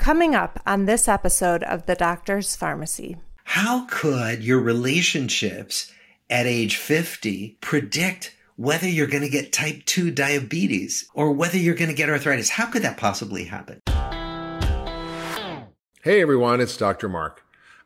Coming up on this episode of The Doctor's Pharmacy. How could your relationships at age 50 predict whether you're going to get type 2 diabetes or whether you're going to get arthritis? How could that possibly happen? Hey everyone, it's Dr. Mark.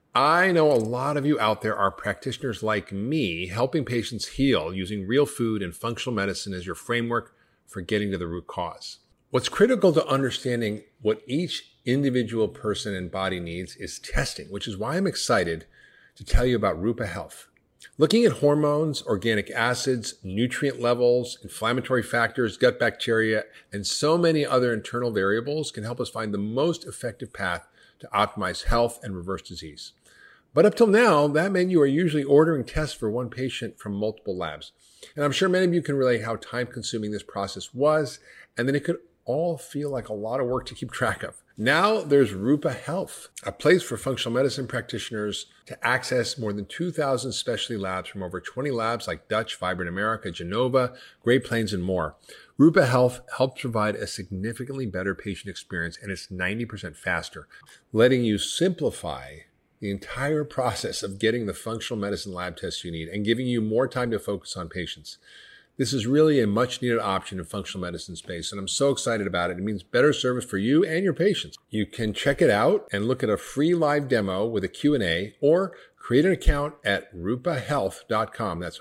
I know a lot of you out there are practitioners like me, helping patients heal using real food and functional medicine as your framework for getting to the root cause. What's critical to understanding what each individual person and body needs is testing, which is why I'm excited to tell you about Rupa Health. Looking at hormones, organic acids, nutrient levels, inflammatory factors, gut bacteria, and so many other internal variables can help us find the most effective path to optimize health and reverse disease. But up till now, that meant you are usually ordering tests for one patient from multiple labs. And I'm sure many of you can relate how time-consuming this process was, and that it could all feel like a lot of work to keep track of. Now there's Rupa Health, a place for functional medicine practitioners to access more than 2,000 specialty labs from over 20 labs like Dutch, Vibrant America, Genova, Great Plains, and more. Rupa Health helps provide a significantly better patient experience, and it's 90% faster, letting you simplify the entire process of getting the functional medicine lab tests you need and giving you more time to focus on patients. This is really a much-needed option in functional medicine space, and I'm so excited about it. It means better service for you and your patients. You can check it out and look at a free live demo with a Q&A, or create an account at rupahealth.com. That's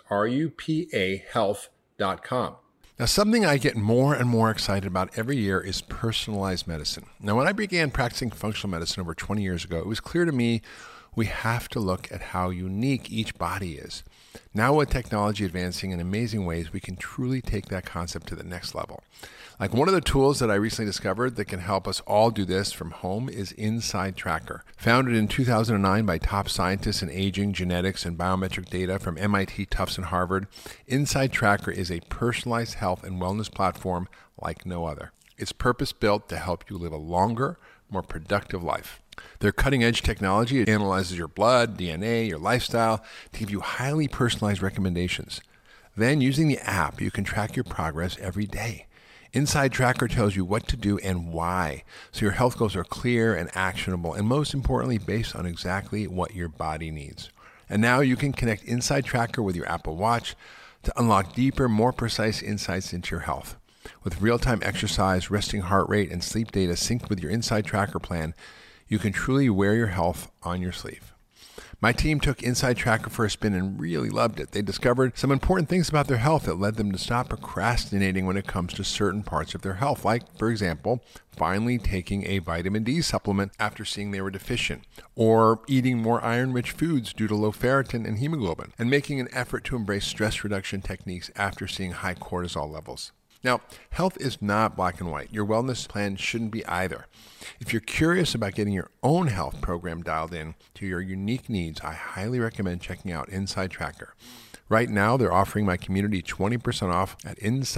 RUPA health.com. Now, something I get more and more excited about every year is personalized medicine. Now, when I began practicing functional medicine over 20 years ago, it was clear to me we have to look at how unique each body is. Now with technology advancing in amazing ways, we can truly take that concept to the next level. Like one of the tools that I recently discovered that can help us all do this from home is Inside Tracker. Founded in 2009 by top scientists in aging, genetics, and biometric data from MIT, Tufts, and Harvard, Inside Tracker is a personalized health and wellness platform like no other. It's purpose-built to help you live a longer, more productive life. Their cutting-edge technology analyzes your blood, DNA, your lifestyle to give you highly personalized recommendations. Then, using the app, you can track your progress every day. Inside Tracker tells you what to do and why, so your health goals are clear and actionable, and most importantly, based on exactly what your body needs. And now you can connect Inside Tracker with your Apple Watch to unlock deeper, more precise insights into your health. With real-time exercise, resting heart rate, and sleep data synced with your Inside Tracker plan, you can truly wear your health on your sleeve. My team took Inside Tracker for a spin and really loved it. They discovered some important things about their health that led them to stop procrastinating when it comes to certain parts of their health, like, for example, finally taking a vitamin D supplement after seeing they were deficient, or eating more iron-rich foods due to low ferritin and hemoglobin, and making an effort to embrace stress reduction techniques after seeing high cortisol levels. Now, health is not black and white. Your wellness plan shouldn't be either. If you're curious about getting your own health program dialed in to your unique needs, I highly recommend checking out Inside Tracker. Right now, they're offering my community 20% off at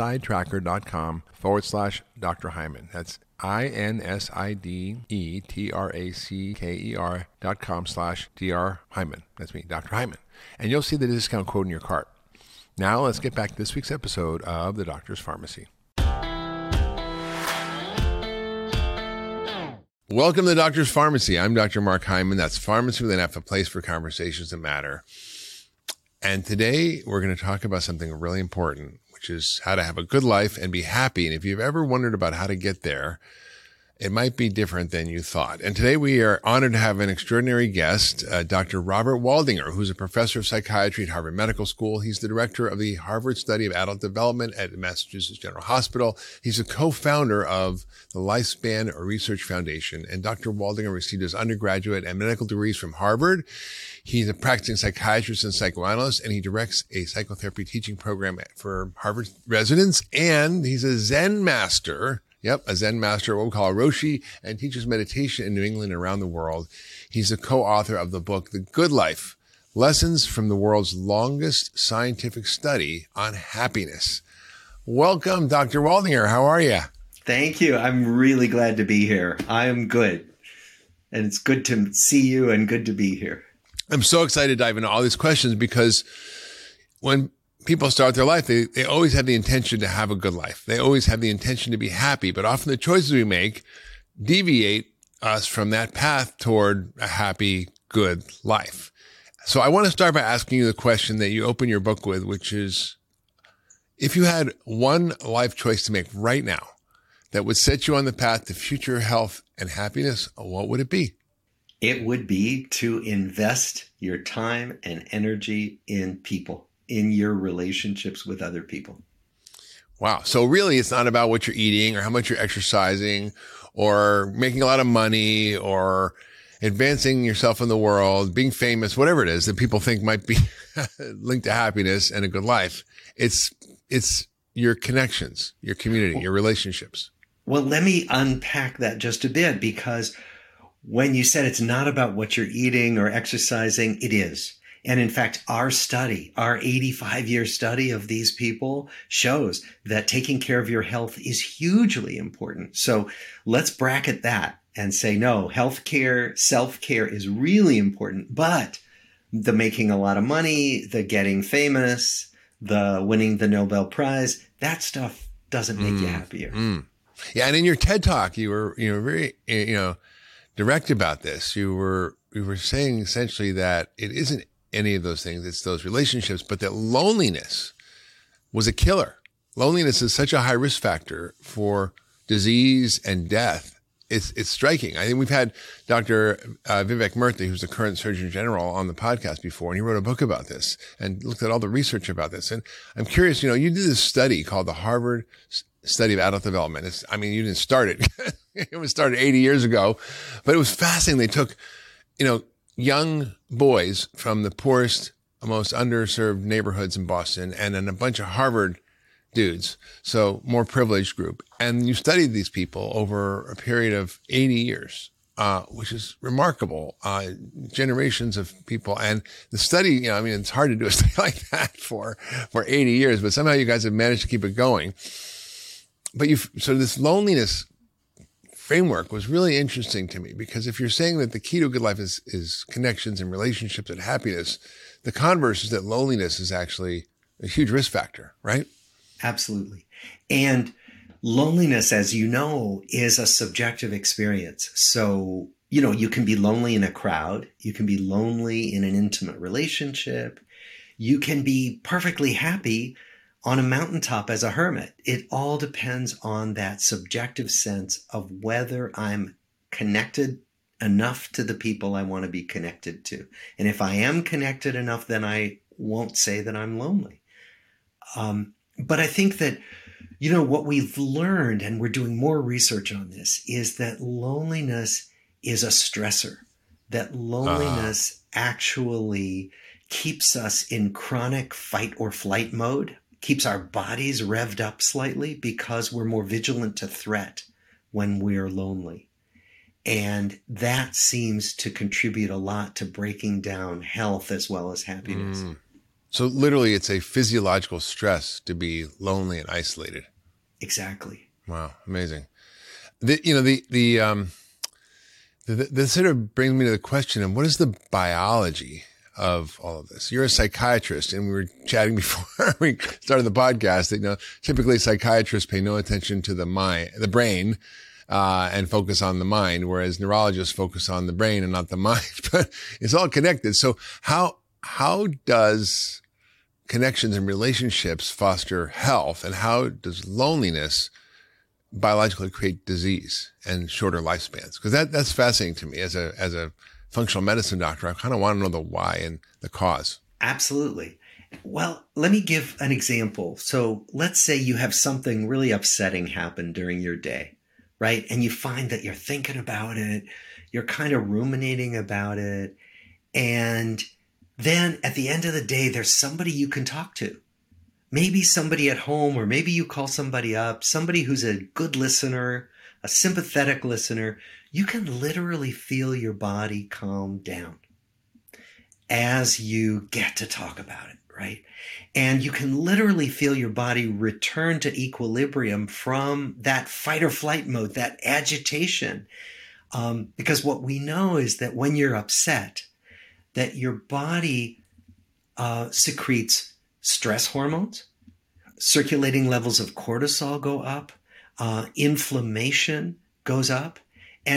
insidetracker.com/Dr. Hyman. That's INSIDETRACKER.com/Dr. Hyman. That's me, Dr. Hyman. And you'll see the discount code in your cart. Now let's get back to this week's episode of The Doctor's Pharmacy. Welcome to The Doctor's Pharmacy. I'm Dr. Mark Hyman. That's Pharmacy with an F, a place for conversations that matter. And today we're going to talk about something really important, which is how to have a good life and be happy. And if you've ever wondered about how to get there, it might be different than you thought. And today we are honored to have an extraordinary guest, Dr. Robert Waldinger, who's a professor of psychiatry at Harvard Medical School. He's the director of the Harvard Study of Adult Development at Massachusetts General Hospital. He's a co-founder of the Lifespan Research Foundation. And Dr. Waldinger received his undergraduate and medical degrees from Harvard. He's a practicing psychiatrist and psychoanalyst, and he directs a psychotherapy teaching program for Harvard residents. And he's a Zen master. Yep, a Zen master, what we call a Roshi, and teaches meditation in New England and around the world. He's a co-author of the book, The Good Life, Lessons from the World's Longest Scientific Study on Happiness. Welcome, Dr. Waldinger. How are you? Thank you. I'm really glad to be here. I am good. And it's good to see you and good to be here. I'm so excited to dive into all these questions because when people start their life, they always have the intention to have a good life. They always have the intention to be happy, but often the choices we make deviate us from that path toward a happy, good life. So I want to start by asking you the question that you open your book with, which is, if you had one life choice to make right now that would set you on the path to future health and happiness, what would it be? It would be to invest your time and energy in people, in your relationships with other people. Wow. So really, it's not about what you're eating or how much you're exercising or making a lot of money or advancing yourself in the world, being famous, whatever it is that people think might be linked to happiness and a good life. It's your connections, your community, your relationships. Well, let me unpack that just a bit, because when you said it's not about what you're eating or exercising, it is. And in fact, our study, our 85-year study of these people shows that taking care of your health is hugely important. So let's bracket that and say, no, healthcare, self-care is really important, but the making a lot of money, the getting famous, the winning the Nobel Prize, that stuff doesn't make you happier. Yeah. And in your TED Talk, you were very, direct about this. You were saying essentially that it isn't any of those things. It's those relationships, but that loneliness was a killer. Loneliness is such a high risk factor for disease and death. It's striking. I think we've had Dr. Vivek Murthy, who's the current Surgeon General, on the podcast before, and he wrote a book about this and looked at all the research about this. And I'm curious, you did this study called the Harvard Study of Adult Development. You didn't start it. It was started 80 years ago, but it was fascinating. They took, young boys from the poorest, most underserved neighborhoods in Boston and then a bunch of Harvard dudes, so more privileged group. And you studied these people over a period of 80 years, which is remarkable, generations of people. And the study, it's hard to do a study like that for 80 years, but somehow you guys have managed to keep it going. But so this loneliness framework was really interesting to me, because if you're saying that the key to a good life is connections and relationships and happiness, the converse is that loneliness is actually a huge risk factor, right? Absolutely. And loneliness, as you know, is a subjective experience. So, you can be lonely in a crowd. You can be lonely in an intimate relationship. You can be perfectly happy on a mountaintop as a hermit. It all depends on that subjective sense of whether I'm connected enough to the people I want to be connected to. And if I am connected enough, then I won't say that I'm lonely. But I think that, what we've learned, and we're doing more research on this, is that loneliness is a stressor, that loneliness actually keeps us in chronic fight or flight mode, keeps our bodies revved up slightly because we're more vigilant to threat when we're lonely. And that seems to contribute a lot to breaking down health as well as happiness. So literally, it's a physiological stress to be lonely and isolated. Exactly. Wow, amazing. This sort of brings me to the question of what is the biology of all of this? You're a psychiatrist, and we were chatting before we started the podcast that typically psychiatrists pay no attention to the brain, and focus on the mind, whereas neurologists focus on the brain and not the mind. But it's all connected. So how does connections and relationships foster health, and how does loneliness biologically create disease and shorter lifespans? Because that's fascinating to me as a functional medicine doctor. I kind of want to know the why and the cause. Absolutely. Well, let me give an example. So let's say you have something really upsetting happen during your day, right? And you find that you're thinking about it, you're kind of ruminating about it, and then at the end of the day, there's somebody you can talk to. Maybe somebody at home, or maybe you call somebody up, somebody who's a good listener, a sympathetic listener. You can literally feel your body calm down as you get to talk about it, right? And you can literally feel your body return to equilibrium from that fight or flight mode, that agitation. Because what we know is that when you're upset, that your body secretes stress hormones, circulating levels of cortisol go up, inflammation goes up. And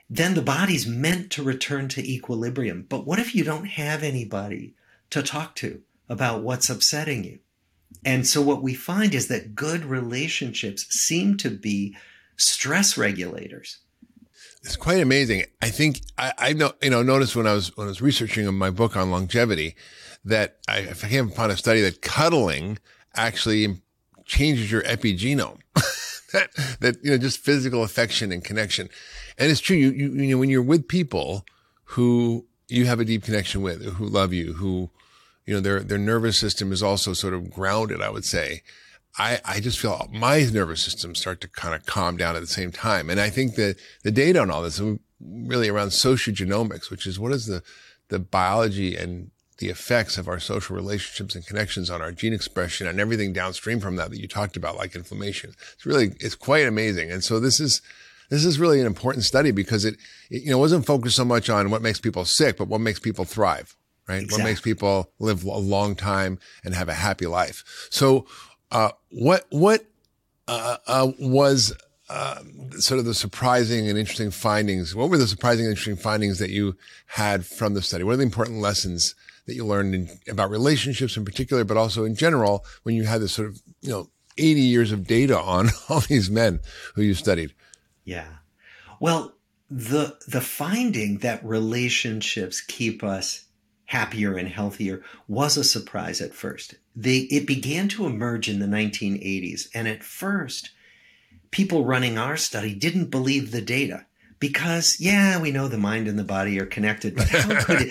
then the body's meant to return to equilibrium. But what if you don't have anybody to talk to about what's upsetting you? And so what we find is that good relationships seem to be stress regulators. It's quite amazing. I think I noticed when I was researching my book on longevity that I came upon a study that cuddling actually changes your epigenome. that just physical affection and connection. And it's true. You know, when you're with people who you have a deep connection with, who love you, who, their nervous system is also sort of grounded, I would say. I just feel my nervous system start to kind of calm down at the same time. And I think that the data on all this is really around sociogenomics, which is what is the biology and the effects of our social relationships and connections on our gene expression and everything downstream from that you talked about, like inflammation. It's quite amazing. And so this is really an important study because it wasn't focused so much on what makes people sick, but what makes people thrive, right? Exactly. What makes people live a long time and have a happy life. So, what was sort of the surprising and interesting findings? What were the surprising and interesting findings that you had from the study? What are the important lessons that you learned about relationships in particular, but also in general, when you had this sort of, 80 years of data on all these men who you studied? Yeah. Well, the finding that relationships keep us happier and healthier was a surprise at first. It began to emerge in the 1980s. And at first, people running our study didn't believe the data because, we know the mind and the body are connected, but how could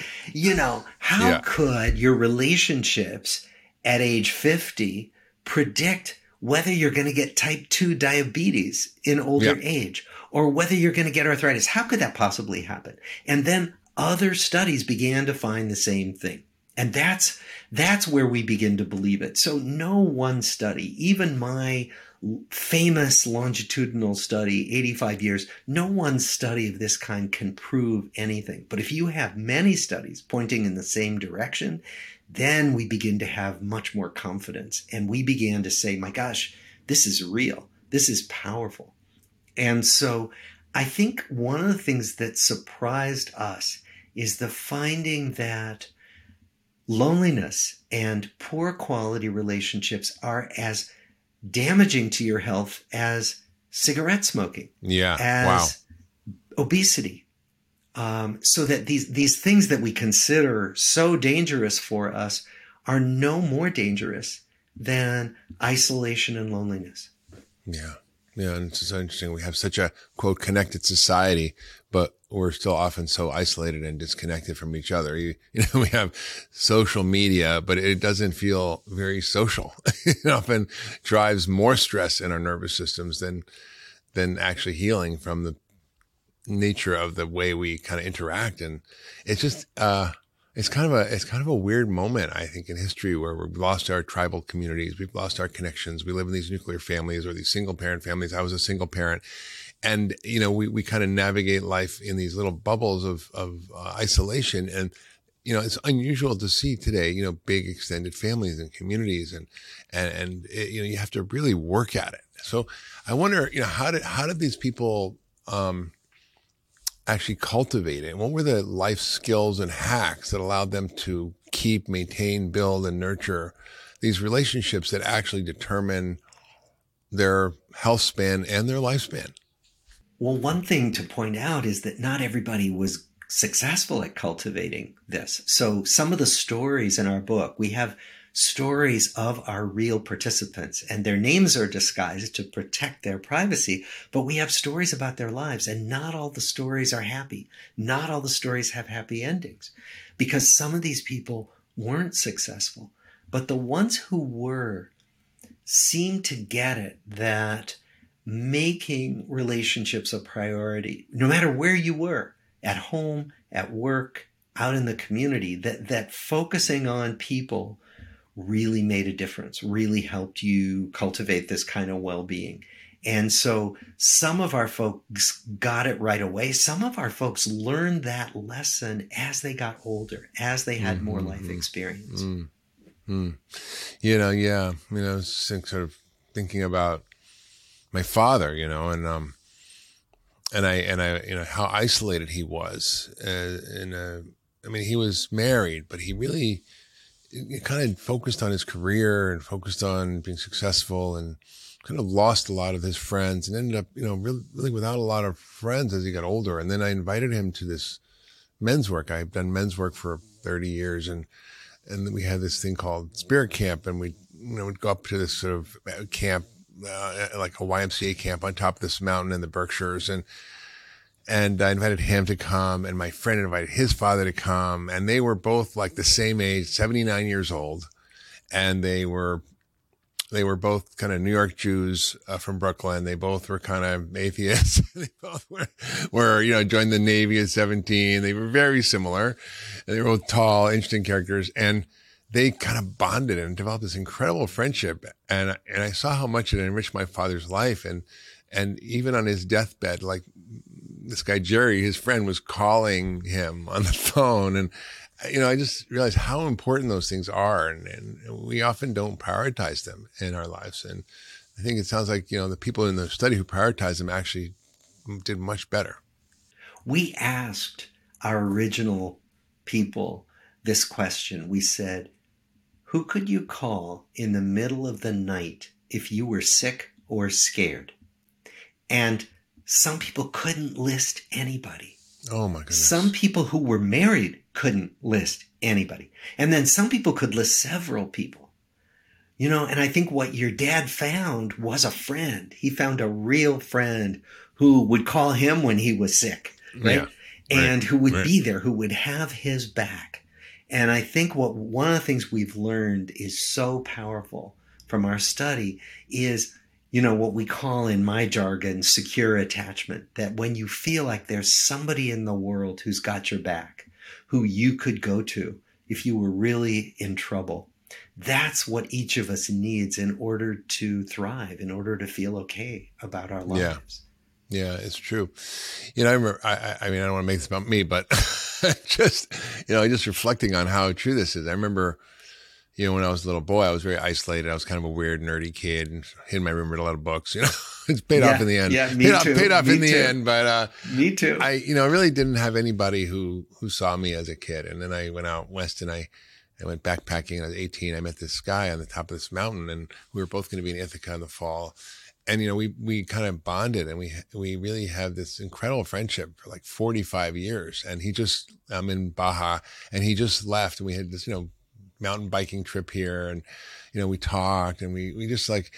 could your relationships at age 50 predict whether you're going to get type 2 diabetes in older age or whether you're going to get arthritis? How could that possibly happen? And then other studies began to find the same thing. And that's where we begin to believe it. So no one study, even my famous longitudinal study, 85 years, no one study of this kind can prove anything. But if you have many studies pointing in the same direction, then we begin to have much more confidence. And we began to say, my gosh, this is real. This is powerful. And so I think one of the things that surprised us is the finding that loneliness and poor quality relationships are as damaging to your health as cigarette smoking, as obesity. So that these things that we consider so dangerous for us are no more dangerous than isolation and loneliness. Yeah. Yeah. And it's so interesting. We have such a, quote, connected society, but we're still often so isolated and disconnected from each other. We have social media, but it doesn't feel very social. It often drives more stress in our nervous systems than actually healing from the nature of the way we kind of interact. And it's just, it's kind of a weird moment, I think, in history where we've lost our tribal communities. We've lost our connections. We live in these nuclear families or these single parent families. I was a single parent. And, we kind of navigate life in these little bubbles of isolation. And, it's unusual to see today, big extended families and communities and you have to really work at it. So I wonder, how did these people, actually cultivate it? What were the life skills and hacks that allowed them to keep, maintain, build, and nurture these relationships that actually determine their health span and their lifespan? Well, one thing to point out is that not everybody was successful at cultivating this. So some of the stories in our book, we have stories of our real participants, and their names are disguised to protect their privacy, but we have stories about their lives, and not all the stories are happy. Not all the stories have happy endings, because some of these people weren't successful, but the ones who were seemed to get it, that making relationships a priority, no matter where you were, at home, at work, out in the community, that focusing on people really made a difference, really helped you cultivate this kind of well-being. And so some of our folks got it right away. Some of our folks learned that lesson as they got older, as they had more life experience. Sort of thinking about my father, and how isolated he was. He was married, but he really kind of focused on his career and focused on being successful, and kind of lost a lot of his friends, and ended up, really without a lot of friends as he got older. And then I invited him to this men's work. I've done men's work for 30 years, and then we had this thing called Spirit Camp, and we'd go up to this sort of camp, like a YMCA camp on top of this mountain in the Berkshires, and I invited him to come, and my friend invited his father to come, and they were both like the same age, 79 years old, and they were both kind of New York Jews from Brooklyn. They both were kind of atheists. They both were joined the Navy at 17. They were very similar, and they were both tall, interesting characters, and they kind of bonded and developed this incredible friendship. And I saw how much it enriched my father's life, and even on his deathbed, like, this guy, Jerry, his friend, was calling him on the phone. And, I just realized how important those things are. And we often don't prioritize them in our lives. And I think it sounds like, the people in the study who prioritized them actually did much better. We asked our original people this question. We said, who could you call in the middle of the night if you were sick or scared? And some people couldn't list anybody. Oh my goodness. Some people who were married couldn't list anybody. And then some people could list several people. And I think what your dad found was a friend. He found a real friend who would call him when he was sick, right? Yeah, and who would be there, who would have his back. And I think one of the things we've learned is so powerful from our study is, what we call in my jargon, secure attachment, that when you feel like there's somebody in the world who's got your back, who you could go to if you were really in trouble, that's what each of us needs in order to thrive, in order to feel okay about our lives. Yeah, it's true. I remember, I don't want to make this about me, but just reflecting on how true this is. I remember, when I was a little boy, I was very isolated. I was kind of a weird, nerdy kid, and hid in my room, read a lot of books. It's paid off in the end. Yeah, me too. Paid off in the end, but me too. I really didn't have anybody who saw me as a kid. And then I went out west, and I went backpacking. I was 18. I met this guy on the top of this mountain, and we were both going to be in Ithaca in the fall. And we kind of bonded, and we really have this incredible friendship for like 45 years. And I'm in Baja, and he just left, and we had this mountain biking trip here, and we talked, and we just like,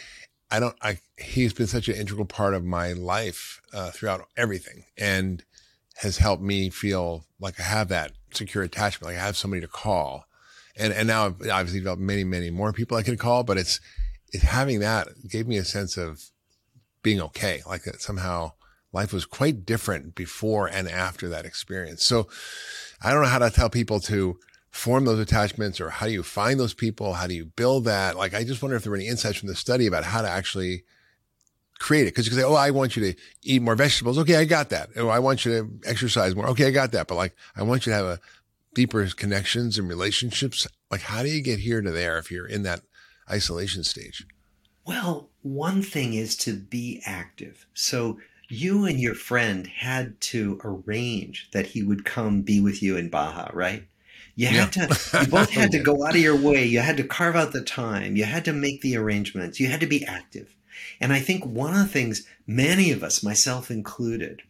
he's been such an integral part of my life throughout everything, and has helped me feel like I have that secure attachment, like I have somebody to call. And now I've obviously developed many, many more people I can call, but it's having that gave me a sense of being okay. Like that somehow life was quite different before and after that experience. So I don't know how to tell people to form those attachments, or how do you find those people? How do you build that? Like, I just wonder if there were any insights from the study about how to actually create it. Cause you can say, oh, I want you to eat more vegetables. Okay. I got that. Oh, I want you to exercise more. Okay. I got that. But like, I want you to have a deeper connections and relationships. Like, how do you get here to there if you're in that isolation stage? Well, one thing is to be active. So you and your friend had to arrange that he would come be with you in Baja, right? You both had to go out of your way. You had to carve out the time. You had to make the arrangements. You had to be active. And I think one of the things many of us, myself included,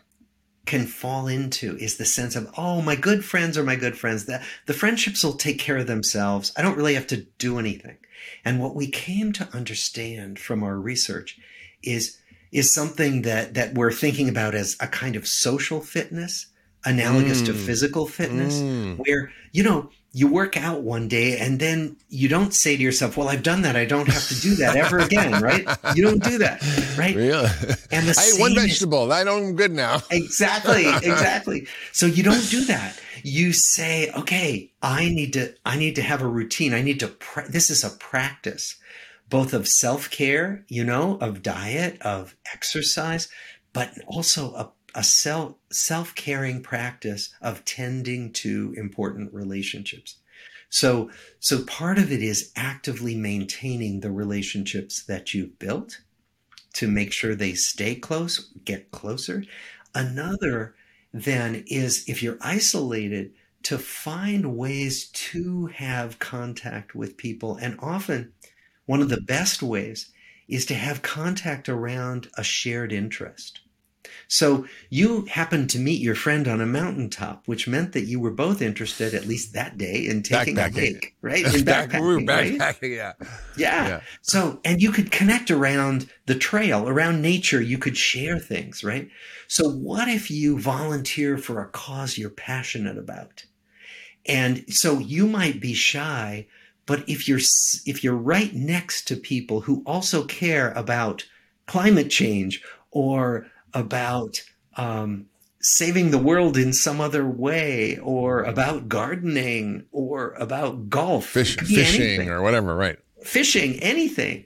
can fall into is the sense of, oh, my good friends are my good friends. The friendships will take care of themselves. I don't really have to do anything. And what we came to understand from our research is something that we're thinking about as a kind of social fitness, analogous to physical fitness, where, you work out one day and then you don't say to yourself, well, I've done that. I don't have to do that ever again, right? You don't do that, right? Really? And I ate one vegetable. I'm good now. Exactly. So you don't do that. You say, okay, I need to have a routine. This is a practice, both of self-care, of diet, of exercise, but also a self-caring practice of tending to important relationships. So part of it is actively maintaining the relationships that you've built. to make sure they stay close, get closer. Another then is, if you're isolated, to find ways to have contact with people. And often one of the best ways is to have contact around a shared interest. So you happened to meet your friend on a mountaintop, which meant that you were both interested, at least that day, in taking a hike, right? In backpacking, we were backpacking, right? Yeah. So, and you could connect around the trail, around nature. You could share things, right? So what if you volunteer for a cause you're passionate about? And so you might be shy, but if you're right next to people who also care about climate change or about saving the world in some other way, or about gardening, or about golf, fishing anything, or whatever, right? Fishing, anything.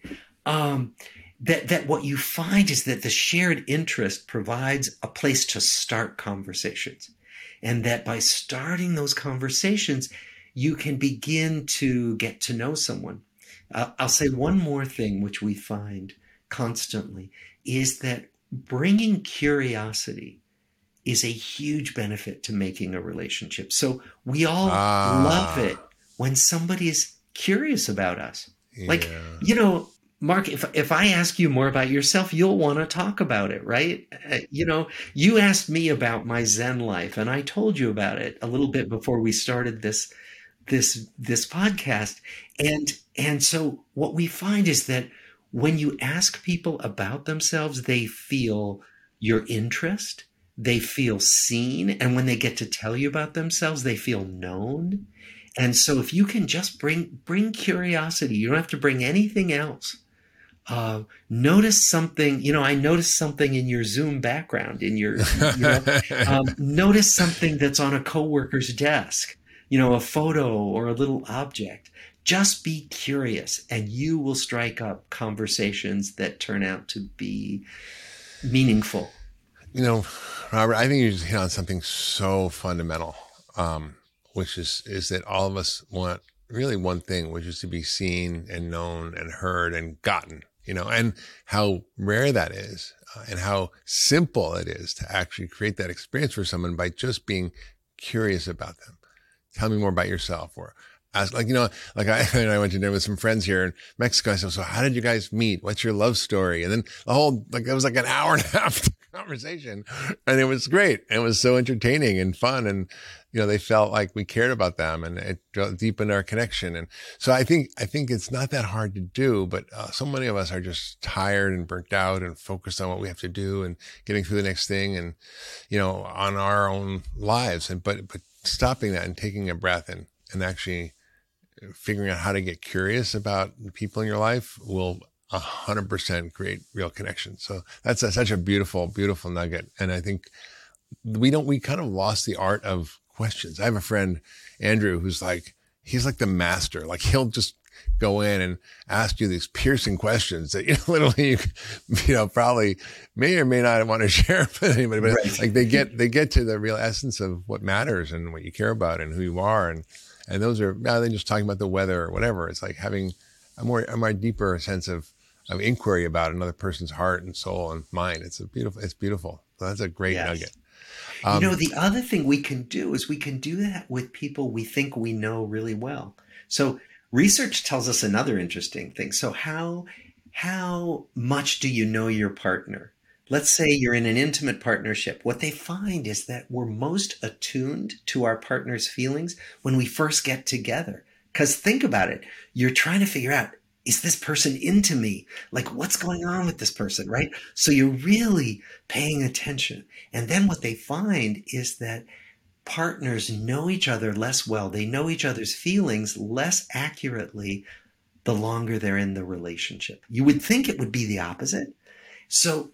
That what you find is that the shared interest provides a place to start conversations. And that by starting those conversations, you can begin to get to know someone. I'll say one more thing, which we find constantly, is that bringing curiosity is a huge benefit to making a relationship. So we all love it when somebody is curious about us. Yeah. Like, Mark, if I ask you more about yourself, you'll want to talk about it, right? You asked me about my Zen life, and I told you about it a little bit before we started this podcast. And so what we find is that when you ask people about themselves, they feel your interest, they feel seen, and when they get to tell you about themselves, they feel known. And so if you can just bring curiosity, you don't have to bring anything else. Notice something, I noticed something in your Zoom background, notice something that's on a coworker's desk, a photo or a little object. Just be curious, and you will strike up conversations that turn out to be meaningful. Robert, I think you just hit on something so fundamental, which is that all of us want really one thing, which is to be seen and known and heard and gotten, and how rare that is, and how simple it is to actually create that experience for someone by just being curious about them. Tell me more about yourself, or ask, I went to dinner with some friends here in Mexico. I said, so how did you guys meet? What's your love story? And then it was like an hour and a half conversation, and it was great. It was so entertaining and fun. And, they felt like we cared about them, and it deepened our connection. And so I think it's not that hard to do, but so many of us are just tired and burnt out and focused on what we have to do and getting through the next thing and, on our own lives. But stopping that and taking a breath and actually figuring out how to get curious about the people in your life will 100% create real connection. So that's such a beautiful, beautiful nugget. And I think we kind of lost the art of questions. I have a friend, Andrew, he's like the master. Like, he'll just go in and ask you these piercing questions that, literally, probably may or may not want to share with anybody, but right. Like they get to the real essence of what matters and what you care about and who you are. And those are, rather than just talking about the weather or whatever, it's like having a more deeper sense of inquiry about another person's heart and soul and mind. It's beautiful. So that's a great nugget. The other thing we can do is we can do that with people we think we know really well. So research tells us another interesting thing. So how much do you know your partner? Let's say you're in an intimate partnership. What they find is that we're most attuned to our partner's feelings when we first get together. Because think about it. You're trying to figure out, is this person into me? Like, what's going on with this person, right? So you're really paying attention. And then what they find is that partners know each other less well. They know each other's feelings less accurately the longer they're in the relationship. You would think it would be the opposite. So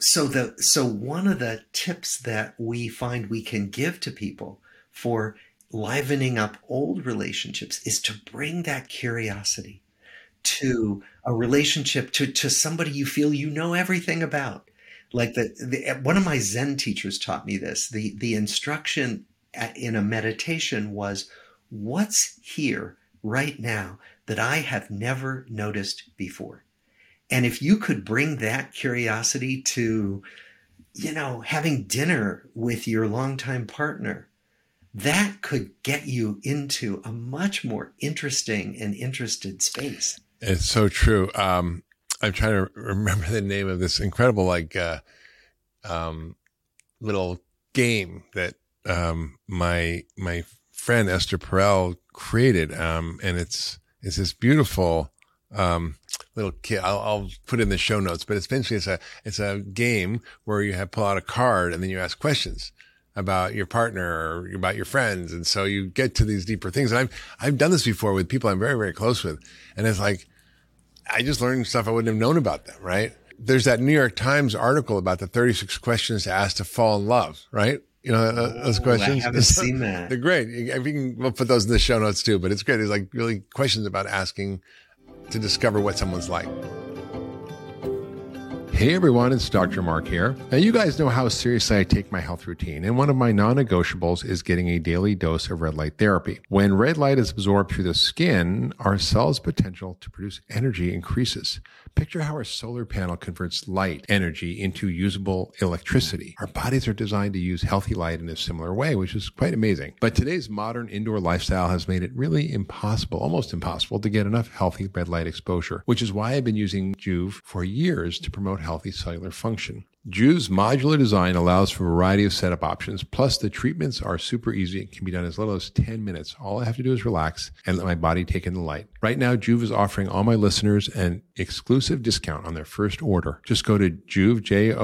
one of the tips that we find we can give to people for livening up old relationships is to bring that curiosity to a relationship, to somebody you feel you know everything about. Like one of my Zen teachers taught me this. The instruction in a meditation was, what's here right now that I have never noticed before? And if you could bring that curiosity to, having dinner with your longtime partner, that could get you into a much more interesting and interested space. It's so true. I'm trying to remember the name of this incredible, little game that my friend Esther Perel created, and it's this beautiful little kit. I'll put it in the show notes, but essentially it's a game where you pull out a card and then you ask questions about your partner or about your friends, and so you get to these deeper things. And I've done this before with people I'm very, very close with, and it's like I just learned stuff I wouldn't have known about them. Right? There's that New York Times article about the 36 questions to ask to fall in love. Right? Those questions. I haven't seen that. They're great. We'll put those in the show notes too, but it's great. There's like really questions about asking to discover what someone's like. Hey everyone, it's Dr. Mark here. Now you guys know how seriously I take my health routine, and one of my non-negotiables is getting a daily dose of red light therapy. When red light is absorbed through the skin, our cells' potential to produce energy increases. Picture how our solar panel converts light energy into usable electricity. Our bodies are designed to use healthy light in a similar way, which is quite amazing. But today's modern indoor lifestyle has made it really impossible, almost impossible, to get enough healthy red light exposure, which is why I've been using Joovv for years to promote healthy cellular function. Joovv's modular design allows for a variety of setup options, plus the treatments are super easy and can be done as little as 10 minutes. All I have to do is relax and let my body take in the light. Right now, Joovv is offering all my listeners an exclusive discount on their first order. Just go to Joovv,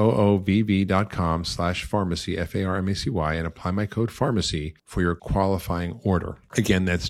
JOOVV.com/pharmacy, Pharmacy, and apply my code pharmacy for your qualifying order. Again, that's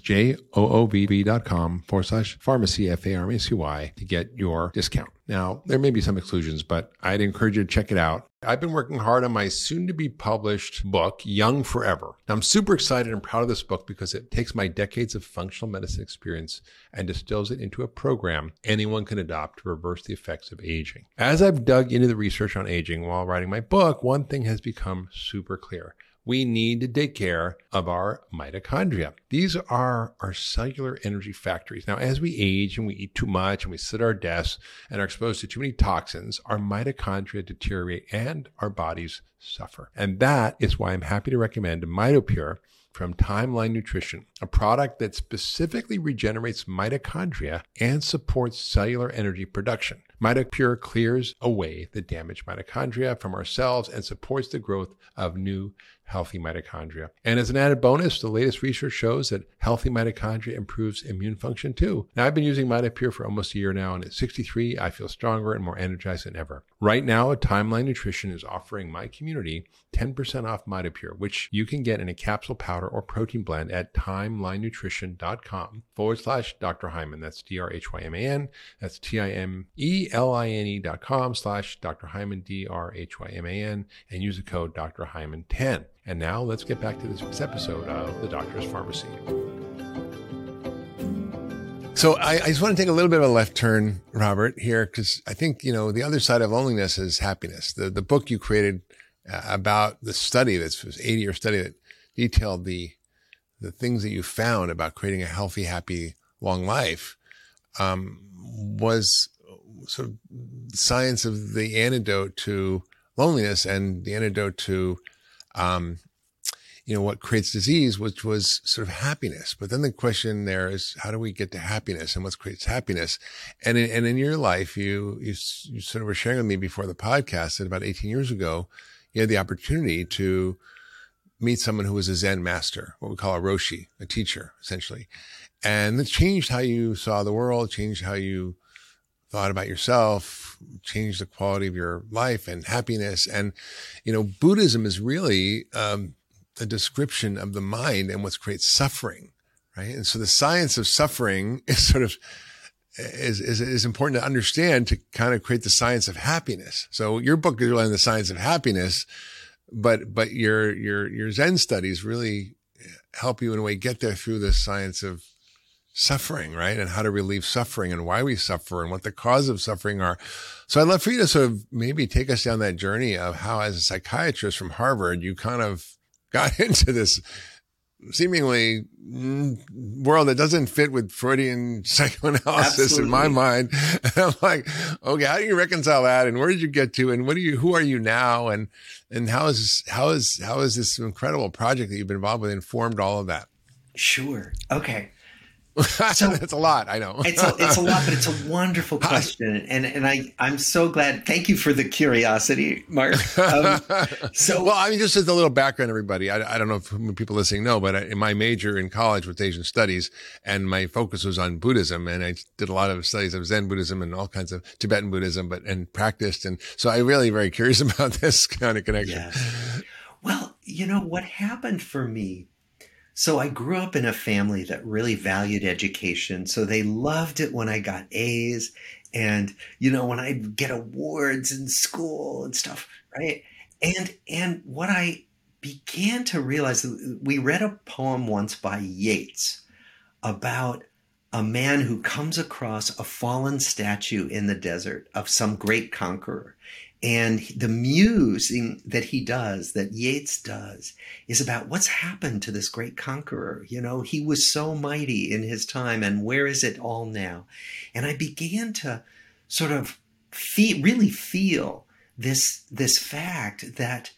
JOOVV.com/pharmacy, Pharmacy, to get your discount. Now, there may be some exclusions, but I'd encourage you to check it out. I've been working hard on my soon-to-be published book, Young Forever. Now, I'm super excited and proud of this book because it takes my decades of functional medicine experience and distills it into a program anyone can adopt to reverse the effects of aging. As I've dug into the research on aging while writing my book, one thing has become super clear. We need to take care of our mitochondria. These are our cellular energy factories. Now, as we age and we eat too much and we sit at our desks and are exposed to too many toxins, our mitochondria deteriorate and our bodies suffer. And that is why I'm happy to recommend MitoPure from Timeline Nutrition, a product that specifically regenerates mitochondria and supports cellular energy production. MitoPure clears away the damaged mitochondria from our cells and supports the growth of new healthy mitochondria. And as an added bonus, the latest research shows that healthy mitochondria improves immune function too. Now, I've been using MitoPure for almost a year now, and at 63, I feel stronger and more energized than ever. Right now, Timeline Nutrition is offering my community 10% off MitoPure, which you can get in a capsule powder or protein blend at timelinenutrition.com/Dr. Hyman. That's DrHyman. That's TIMELINE.com/Dr. Hyman, DrHyman, and use the code Dr. Hyman 10. And now let's get back to this week's episode of The Doctor's Pharmacy. So I just want to take a little bit of a left turn, Robert, here, because I think, the other side of loneliness is happiness. The book you created about the study, this was 80-year study that detailed the things that you found about creating a healthy, happy, long life, was sort of the science of the antidote to loneliness and the antidote to what creates disease, which was sort of happiness. But then the question there is, how do we get to happiness and what creates happiness? And in your life, you sort of were sharing with me before the podcast that about 18 years ago, you had the opportunity to meet someone who was a Zen master, what we call a Roshi, a teacher, essentially. And it changed how you saw the world, changed how you thought about yourself, changed the quality of your life and happiness. And, Buddhism is really a description of the mind and what creates suffering, right? And so the science of suffering is sort of is important to understand to kind of create the science of happiness. So your book is really on the science of happiness, but your Zen studies really help you in a way get there through the science of suffering, right? And how to relieve suffering and why we suffer and what the cause of suffering are. So I'd love for you to sort of maybe take us down that journey of how, as a psychiatrist from Harvard, you kind of got into this seemingly world that doesn't fit with Freudian psychoanalysis in my mind. And I'm like, okay, how do you reconcile that? And where did you get to? And who are you now? And how is this incredible project that you've been involved with informed all of that? Sure. Okay. So that's a lot. I know it's a lot, but it's a wonderful question. And I'm so glad. Thank you for the curiosity, Mark. Well, I mean, just as a little background, everybody, I don't know if people listening know, but in my major in college was Asian studies, and my focus was on Buddhism. And I did a lot of studies of Zen Buddhism and all kinds of Tibetan Buddhism, and practiced. And so I'm really very curious about this kind of connection. Yes. Well, what happened for me. So I grew up in a family that really valued education. So they loved it when I got A's and, when I'd get awards in school and stuff, right? And what I began to realize, we read a poem once by Yeats about a man who comes across a fallen statue in the desert of some great conqueror. And the musing that Yeats does, is about what's happened to this great conqueror. He was so mighty in his time, and where is it all now? And I began to sort of really feel this fact that,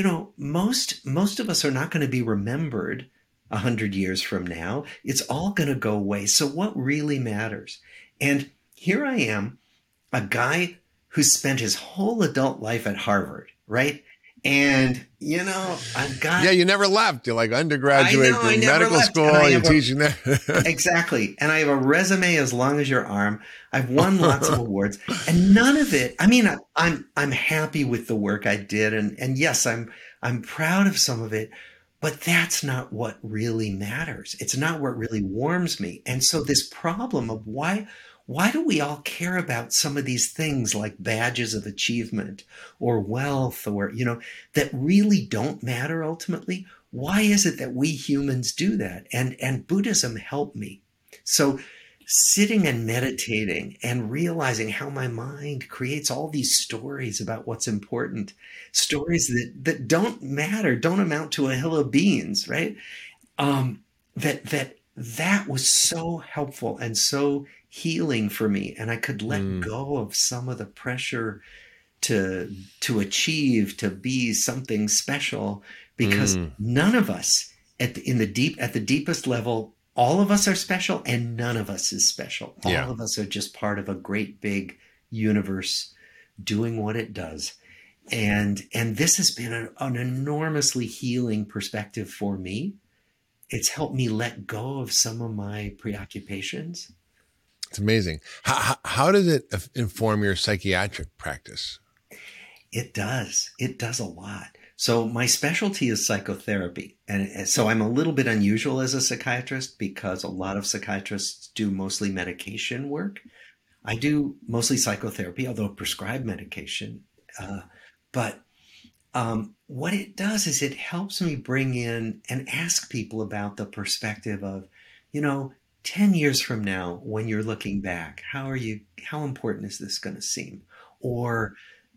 most of us are not going to be remembered 100 years from now. It's all going to go away. So what really matters? And here I am, a guy who spent his whole adult life at Harvard, right? And, I've got... Yeah, you never left. You're like undergraduate in medical school. You're teaching there. Exactly. And I have a resume as long as your arm. I've won lots of awards. And none of it... I mean, I'm happy with the work I did. And yes, I'm proud of some of it. But that's not what really matters. It's not what really warms me. And so this problem of why do we all care about some of these things like badges of achievement or wealth or, that really don't matter ultimately? Why is it that we humans do that? And Buddhism helped me. So sitting and meditating and realizing how my mind creates all these stories about what's important, stories that don't matter, don't amount to a hill of beans, right? That was so helpful and so healing for me. And I could let go of some of the pressure to achieve, to be something special, because none of us at the deepest level, all of us are special and none of us is special. All of us are just part of a great big universe doing what it does. And this has been an enormously healing perspective for me. It's helped me let go of some of my preoccupations. It's amazing. How does it inform your psychiatric practice? It does. It does a lot. So my specialty is psychotherapy. And so I'm a little bit unusual as a psychiatrist because a lot of psychiatrists do mostly medication work. I do mostly psychotherapy, although prescribed medication. But what it does is it helps me bring in and ask people about the perspective of, 10 years from now, when you're looking back, how important is this going to seem? Or,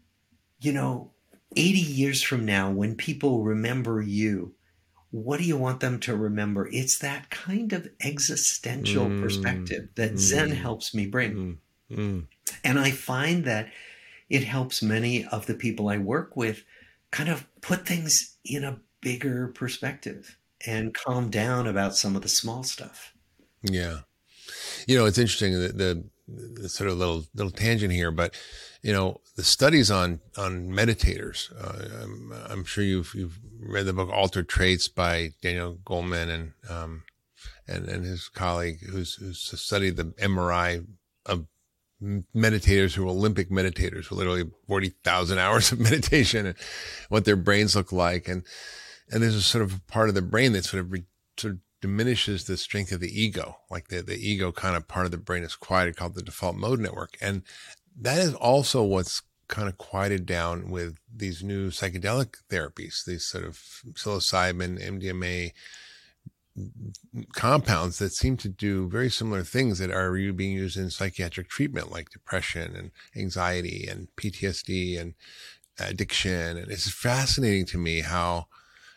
80 years from now, when people remember you, what do you want them to remember? It's that kind of existential perspective that Zen helps me bring. And I find that it helps many of the people I work with kind of put things in a bigger perspective and calm down about some of the small stuff. Yeah. It's interesting that the sort of little tangent here, but, the studies on meditators, I'm sure you've read the book Altered Traits by Daniel Goleman and his colleague who's studied the MRI of meditators who are Olympic meditators, who literally 40,000 hours of meditation, and what their brains look like. And there's a sort of part of the brain that sort of diminishes the strength of the ego. Like the ego kind of part of the brain is quieted, called the default mode network. And that is also what's kind of quieted down with these new psychedelic therapies, these sort of psilocybin, MDMA compounds that seem to do very similar things that are being used in psychiatric treatment, like depression and anxiety and PTSD and addiction. And it's fascinating to me how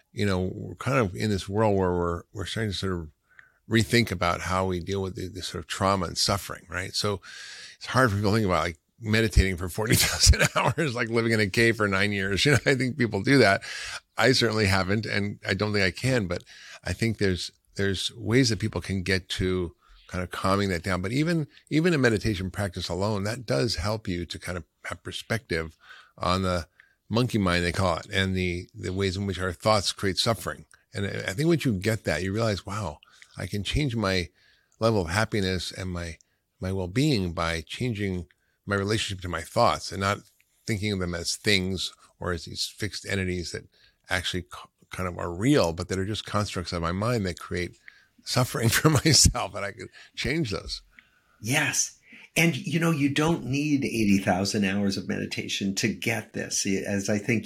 we're kind of in this world where we're starting to sort of rethink about how we deal with the sort of trauma and suffering, right? So it's hard for people to think about like meditating for 40,000 hours, like living in a cave for 9 years. I think people do that. I certainly haven't, and I don't think I can, but I think there's ways that people can get to kind of calming that down. But even a meditation practice alone, that does help you to kind of have perspective on the monkey mind, they call it, and the ways in which our thoughts create suffering. And I think once you get that, you realize, wow, I can change my level of happiness and my well-being by changing my relationship to my thoughts and not thinking of them as things or as these fixed entities that actually kind of are real, but that are just constructs of my mind that create suffering for myself, and I could change those. Yes. And, you don't need 80,000 hours of meditation to get this. As I think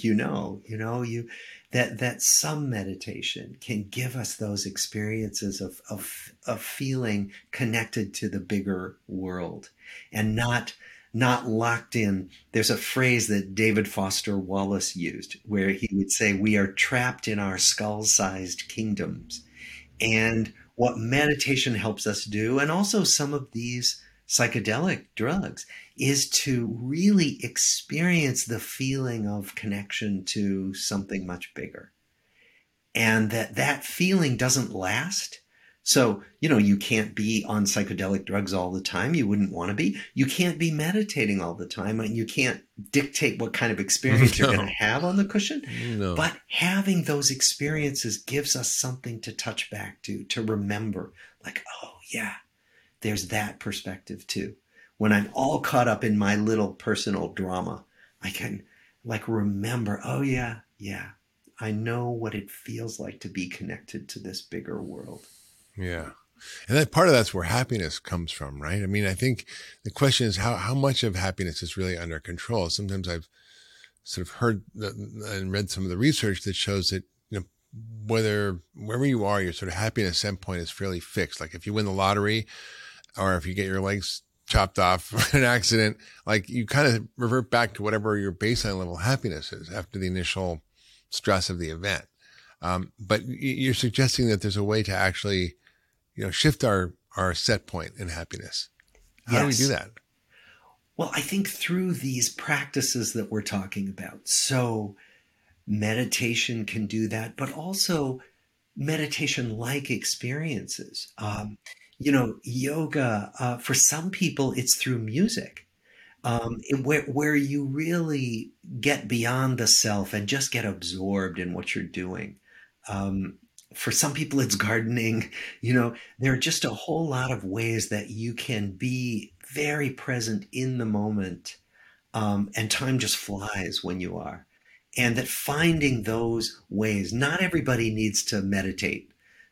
that some meditation can give us those experiences of feeling connected to the bigger world and not locked in. There's a phrase that David Foster Wallace used where he would say, we are trapped in our skull-sized kingdoms. And what meditation helps us do, and also some of these psychedelic drugs, is to really experience the feeling of connection to something much bigger. And that feeling doesn't last. So, you can't be on psychedelic drugs all the time. You wouldn't want to be. You can't be meditating all the time, and you can't dictate what kind of experience you're going to have on the cushion. No. But having those experiences gives us something to touch back to remember, like, oh yeah, there's that perspective too. When I'm all caught up in my little personal drama, I can remember, oh yeah, I know what it feels like to be connected to this bigger world. Yeah. And that part of that's where happiness comes from, right? I mean, I think the question is how much of happiness is really under control. Sometimes I've sort of heard and read some of the research that shows that, wherever you are, your sort of happiness endpoint is fairly fixed. Like if you win the lottery or if you get your legs chopped off in an accident, like you kind of revert back to whatever your baseline level of happiness is after the initial stress of the event. But you're suggesting that there's a way to actually, shift our set point in happiness. How do we do that? Well, I think through these practices that we're talking about. So meditation can do that, but also meditation-like experiences. Yoga, for some people, it's through music, where you really get beyond the self and just get absorbed in what you're doing. For some people, it's gardening. There are just a whole lot of ways that you can be very present in the moment, and time just flies when you are. And that finding those ways, not everybody needs to meditate.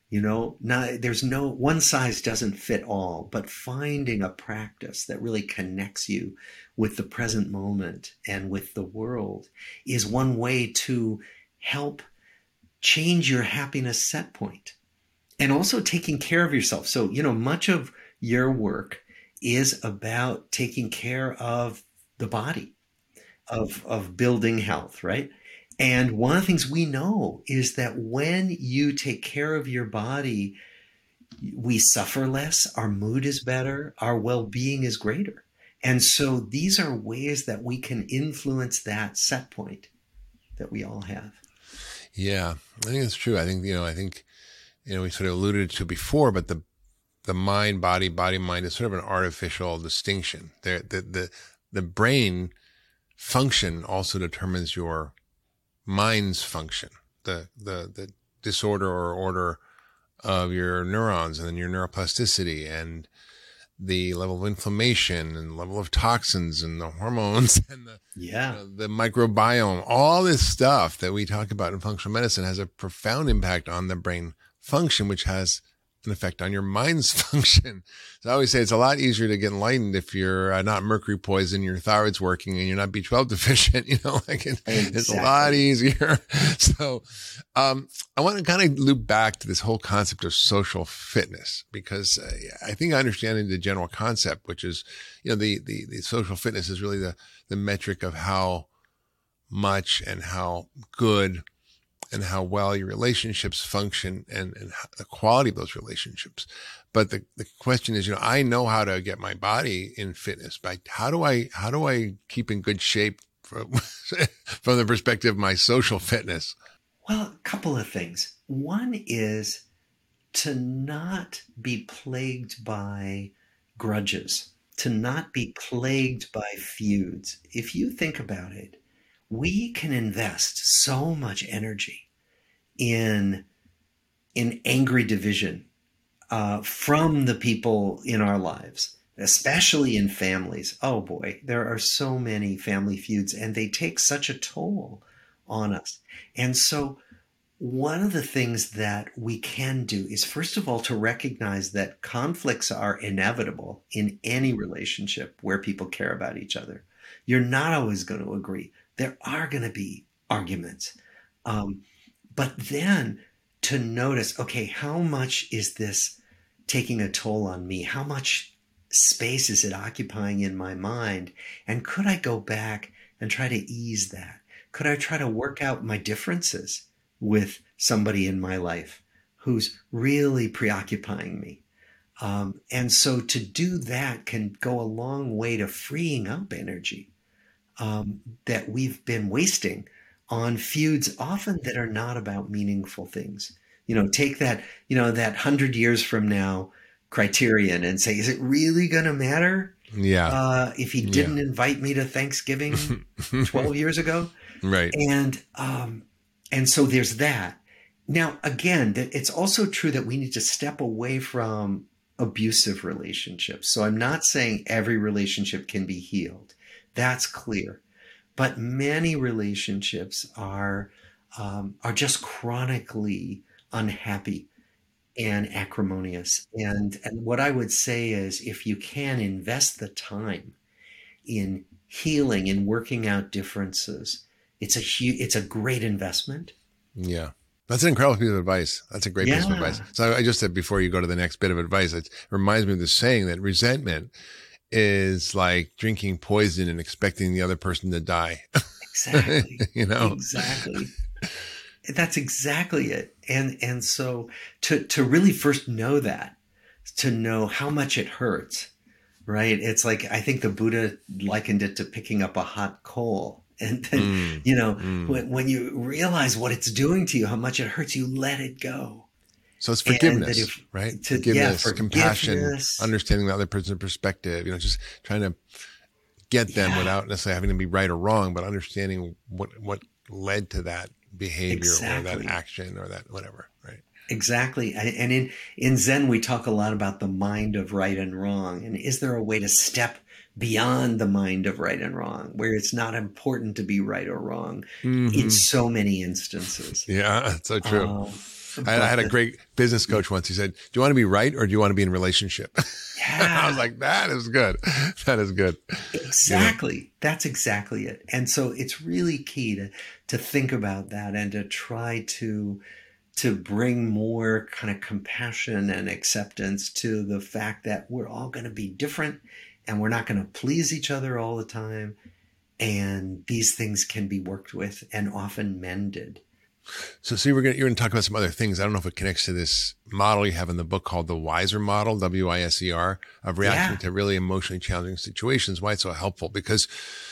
There's no one size doesn't fit all, but finding a practice that really connects you with the present moment and with the world is one way to help change your happiness set point. And also taking care of yourself. So, much of your work is about taking care of the body, of building health, right? And one of the things we know is that when you take care of your body, we suffer less, our mood is better, our well-being is greater. And so these are ways that we can influence that set point that we all have. Yeah, I think it's true. I think, we sort of alluded to before, but the mind, body, mind is sort of an artificial distinction. The brain function also determines your mind's function, the disorder or order of your neurons and then your neuroplasticity and the level of inflammation and level of toxins and the hormones and the microbiome. All this stuff that we talk about in functional medicine has a profound impact on the brain function, which has an effect on your mind's function. So I always say it's a lot easier to get enlightened if you're not mercury poisoned, your thyroid's working, and you're not B12 deficient. It's a lot easier. So I want to kind of loop back to this whole concept of social fitness, because I think understanding the general concept, which is, the social fitness is really the metric of how much and how good and how well your relationships function and the quality of those relationships. But the question is, I know how to get my body in fitness, but how do I keep in good shape from the perspective of my social fitness? Well, a couple of things. One is to not be plagued by grudges, to not be plagued by feuds. If you think about it, we can invest so much energy in angry division from the people in our lives, especially in families. Oh boy, there are so many family feuds, and they take such a toll on us. And so one of the things that we can do is, first of all, to recognize that conflicts are inevitable in any relationship where people care about each other. You're not always going to agree. There are going to be arguments. But then to notice, okay, how much is this taking a toll on me? How much space is it occupying in my mind? And could I go back and try to ease that? Could I try to work out my differences with somebody in my life who's really preoccupying me? And so to do that can go a long way to freeing up energy that we've been wasting on feuds often that are not about meaningful things. Take that, that 100 years from now criterion and say, is it really going to matter? Yeah. If he didn't invite me to Thanksgiving 12 years ago? Right. And so there's that. Now, again, it's also true that we need to step away from abusive relationships. So I'm not saying every relationship can be healed. That's clear. But many relationships are just chronically unhappy and acrimonious. And what I would say is, if you can invest the time in healing and working out differences, it's a great investment. Yeah. That's an incredible piece of advice. That's a great piece of advice. So I just said, before you go to the next bit of advice, it reminds me of the saying that resentment is like drinking poison and expecting the other person to die. Exactly. Exactly. That's exactly it. And so to really first know that, to know how much it hurts, right? It's like, I think the Buddha likened it to picking up a hot coal. And then, when you realize what it's doing to you, how much it hurts, you let it go. So it's forgiveness, right? Forgiveness, compassion, understanding the other person's perspective, just trying to get them without necessarily having to be right or wrong, but understanding what led to that behavior or that action or that whatever, right? Exactly. And in Zen, we talk a lot about the mind of right and wrong. And is there a way to step beyond the mind of right and wrong, where it's not important to be right or wrong in so many instances? Yeah, that's so true. I had a great business coach once. He said, do you want to be right or do you want to be in a relationship? Yeah. I was like, that is good. That is good. Exactly. That's exactly it. And so it's really key to think about that and to try to bring more kind of compassion and acceptance to the fact that we're all going to be different and we're not going to please each other all the time. And these things can be worked with and often mended. So you're going to talk about some other things. I don't know if it connects to this model you have in the book called the WISER model, WISER, of reacting to really emotionally challenging situations. Why it's so helpful? Because,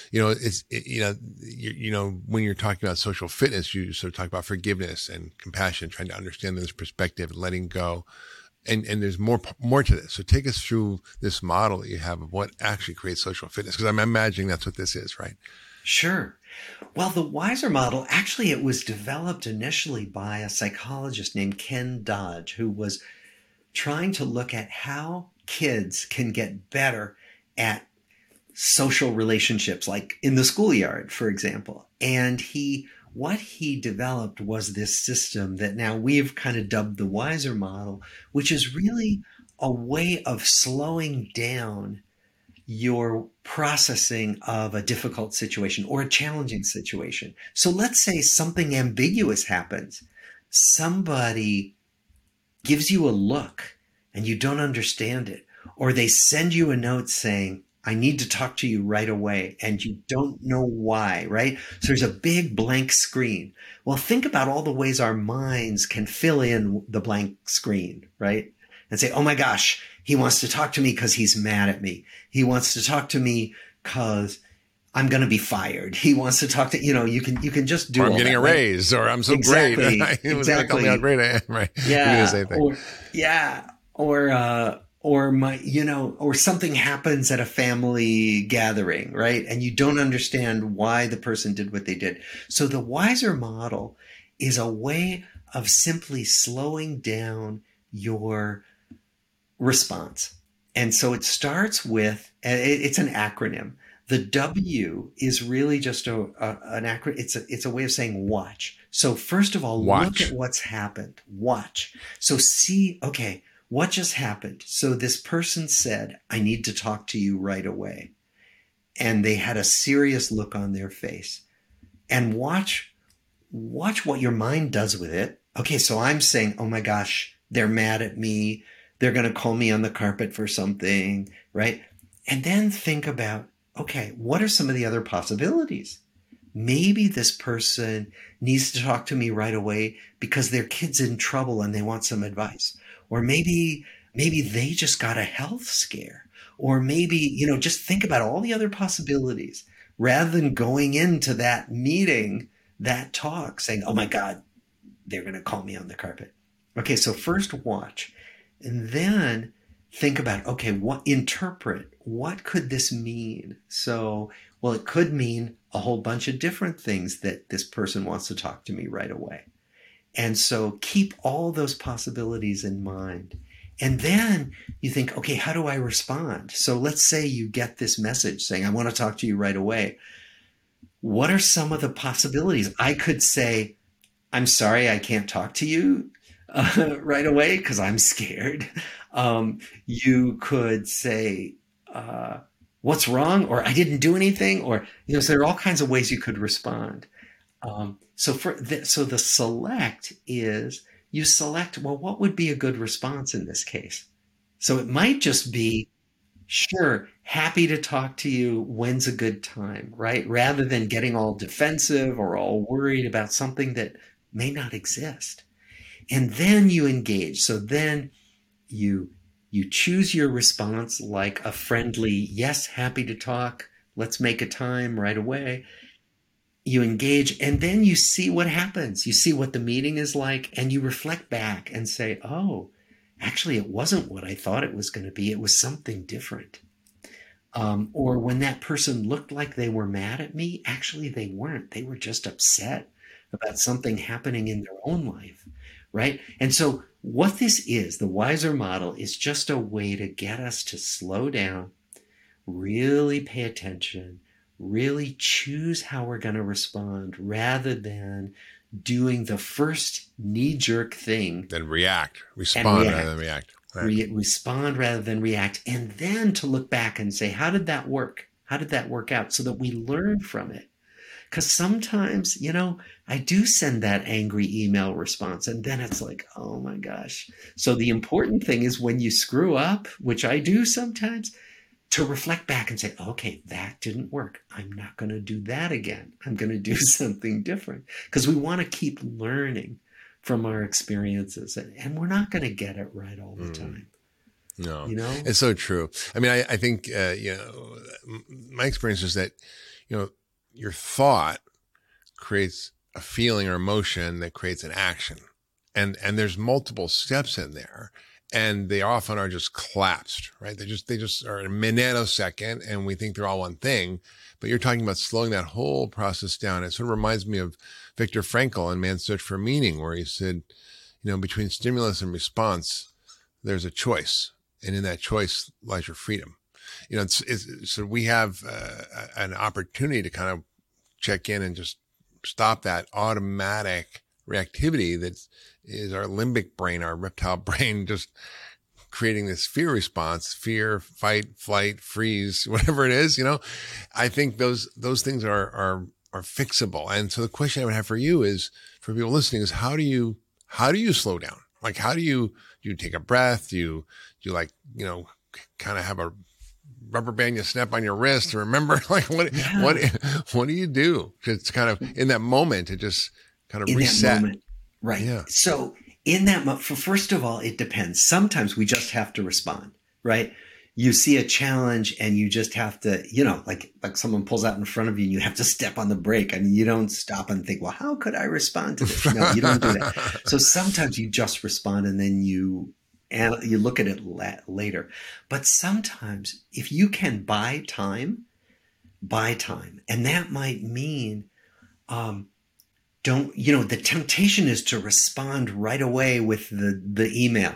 when you're talking about social fitness, you sort of talk about forgiveness and compassion, trying to understand this perspective, letting go. And there's more to this. So take us through this model that you have of what actually creates social fitness, because I'm imagining that's what this is, right? Sure. Well, the WISER model, actually, it was developed initially by a psychologist named Ken Dodge, who was trying to look at how kids can get better at social relationships, like in the schoolyard, for example. And what he developed was this system that now we've kind of dubbed the WISER model, which is really a way of slowing down your processing of a difficult situation or a challenging situation. So let's say something ambiguous happens. Somebody gives you a look and you don't understand it, or they send you a note saying, I need to talk to you right away. And you don't know why, right? So there's a big blank screen. Well, think about all the ways our minds can fill in the blank screen, right? And say, oh my gosh, he wants to talk to me because he's mad at me. He wants to talk to me because I'm going to be fired. He wants to talk to, you can just do or all I'm getting that, a right? raise, or I'm so Exactly. great. He was going to tell Exactly. me how great I am, right? Yeah. You do the same thing. Or something happens at a family gathering, right? And you don't understand why the person did what they did. So the wiser model is a way of simply slowing down your response. And so it starts with, it's an acronym. The W is really just an acronym. It's a way of saying watch. So first of all, look at what's happened. Watch. So see, okay, what just happened? So this person said, I need to talk to you right away. And they had a serious look on their face. And watch what your mind does with it. Okay, so I'm saying, oh my gosh, they're mad at me. They're going to call me on the carpet for something, right? And then think about, okay, what are some of the other possibilities? Maybe this person needs to talk to me right away because their kid's in trouble and they want some advice. Or maybe they just got a health scare. Or maybe, just think about all the other possibilities rather than going into that meeting, that talk, saying, oh my God, they're going to call me on the carpet. Okay, so first watch. And then think about, okay, interpret, what could this mean? So, well, it could mean a whole bunch of different things that this person wants to talk to me right away. And so keep all those possibilities in mind. And then you think, okay, how do I respond? So let's say you get this message saying, I want to talk to you right away. What are some of the possibilities? I could say, I'm sorry, I can't talk to you right away because I'm scared. You could say, what's wrong? Or I didn't do anything. Or, so there are all kinds of ways you could respond. So the select is you select, well, what would be a good response in this case? So it might just be, sure, happy to talk to you. When's a good time, right? Rather than getting all defensive or all worried about something that may not exist. And then you engage. So then you choose your response like a friendly, yes, happy to talk. Let's make a time right away. You engage, and then you see what happens. You see what the meeting is like, and you reflect back and say, oh, actually, it wasn't what I thought it was going to be. It was something different. Or when that person looked like they were mad at me, actually, they weren't. They were just upset about something happening in their own life, right? And so what this is, the wiser model, is just a way to get us to slow down, really pay attention, really choose how we're going to respond rather than doing the first knee-jerk thing. Then respond rather than react. Right. Respond rather than react. And then to look back and say, how did that work? How did that work out? So that we learn from it. Because sometimes, I do send that angry email response and then it's like, oh my gosh. So the important thing is when you screw up, which I do sometimes, to reflect back and say, okay, that didn't work. I'm not going to do that again. I'm going to do something different. Because we want to keep learning from our experiences. And we're not going to get it right all the time. No, it's so true. I mean, I think, my experience is that, your thought creates a feeling or emotion that creates an action. And there's multiple steps in there. And they often are just collapsed, right? They just are a nanosecond and we think they're all one thing, but you're talking about slowing that whole process down. It sort of reminds me of Viktor Frankl in Man's Search for Meaning, where he said, between stimulus and response, there's a choice. And in that choice lies your freedom. So we have an opportunity to kind of check in and just stop that automatic reactivity that is our limbic brain, our reptile brain, just creating this fear response, fear, fight, flight, freeze, whatever it is, I think those things are fixable. And so the question I would have for you is, for people listening, is how do you slow down? Like, how do you take a breath? Do you kind of have a rubber band you snap on your wrist. Remember, like what do you do? It's kind of in that moment, it just kind of reset. That moment, right. Yeah. So in that moment, first of all, it depends. Sometimes we just have to respond, right? You see a challenge and you just have to, like someone pulls out in front of you and you have to step on the brake. I mean, you don't stop and think, well, how could I respond to this? No, you don't do that. So sometimes you just respond and then you look at it later. But sometimes if you can buy time. And that might mean, the temptation is to respond right away with the email,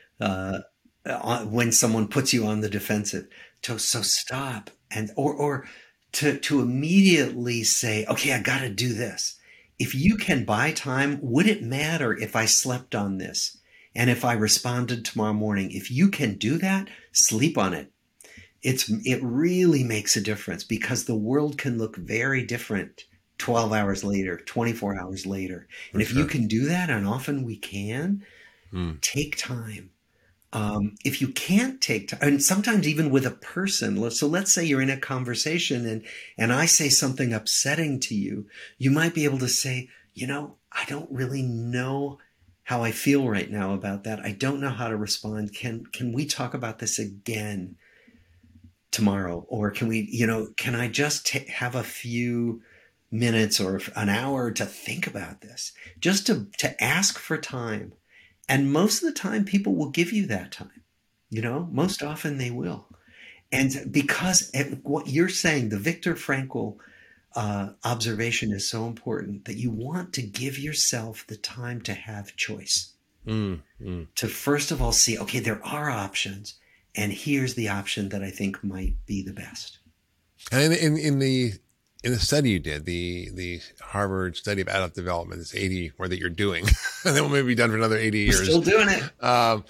when someone puts you on the defensive. So stop or to immediately say, okay, I got to do this. If you can buy time, would it matter if I slept on this? And if I responded tomorrow morning? If you can do that, sleep on it. It really makes a difference, because the world can look very different 12 hours later, 24 hours later. And if you can do that, and often we can, take time. If you can't take time, and sometimes even with a person, so let's say you're in a conversation and I say something upsetting to you, you might be able to say, I don't really know how I feel right now about that. I don't know how to respond. Can we talk about this again tomorrow? Or can I just have a few minutes or an hour to think about this, just to ask for time. And most of the time people will give you that time, most often they will. And because what you're saying, the Viktor Frankl observation is so important, that you want to give yourself the time to have choice, to first of all see, okay, there are options, and here's the option that I think might be the best. And in the study you did, the Harvard study of adult development, this 80, or that you're doing, and then we'll maybe be done for another 80 years. We're still doing it.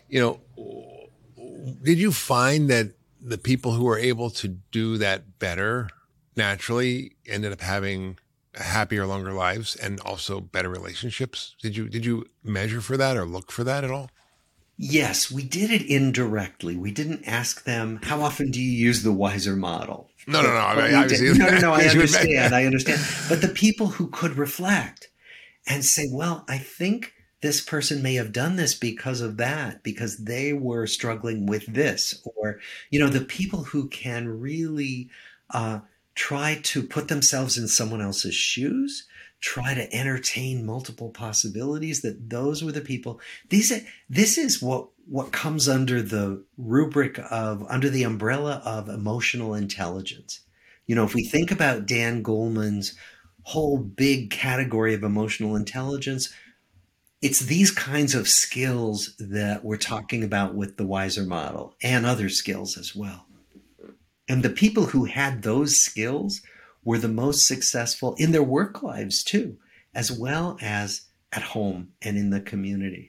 Did you find that the people who were able to do that better naturally ended up having happier, longer lives and also better relationships? Did you measure for that or look for that at all? Yes, we did it indirectly. We didn't ask them, how often do you use the Weiser model? No. No, I understand. But the people who could reflect and say, well, I think this person may have done this because of that, because they were struggling with this. Or, the people who can really try to put themselves in someone else's shoes, try to entertain multiple possibilities, that those were the people. This is what comes under the rubric under the umbrella of emotional intelligence. If we think about Dan Goleman's whole big category of emotional intelligence, it's these kinds of skills that we're talking about with the Weiser model, and other skills as well. And the people who had those skills were the most successful in their work lives too, as well as at home and in the community.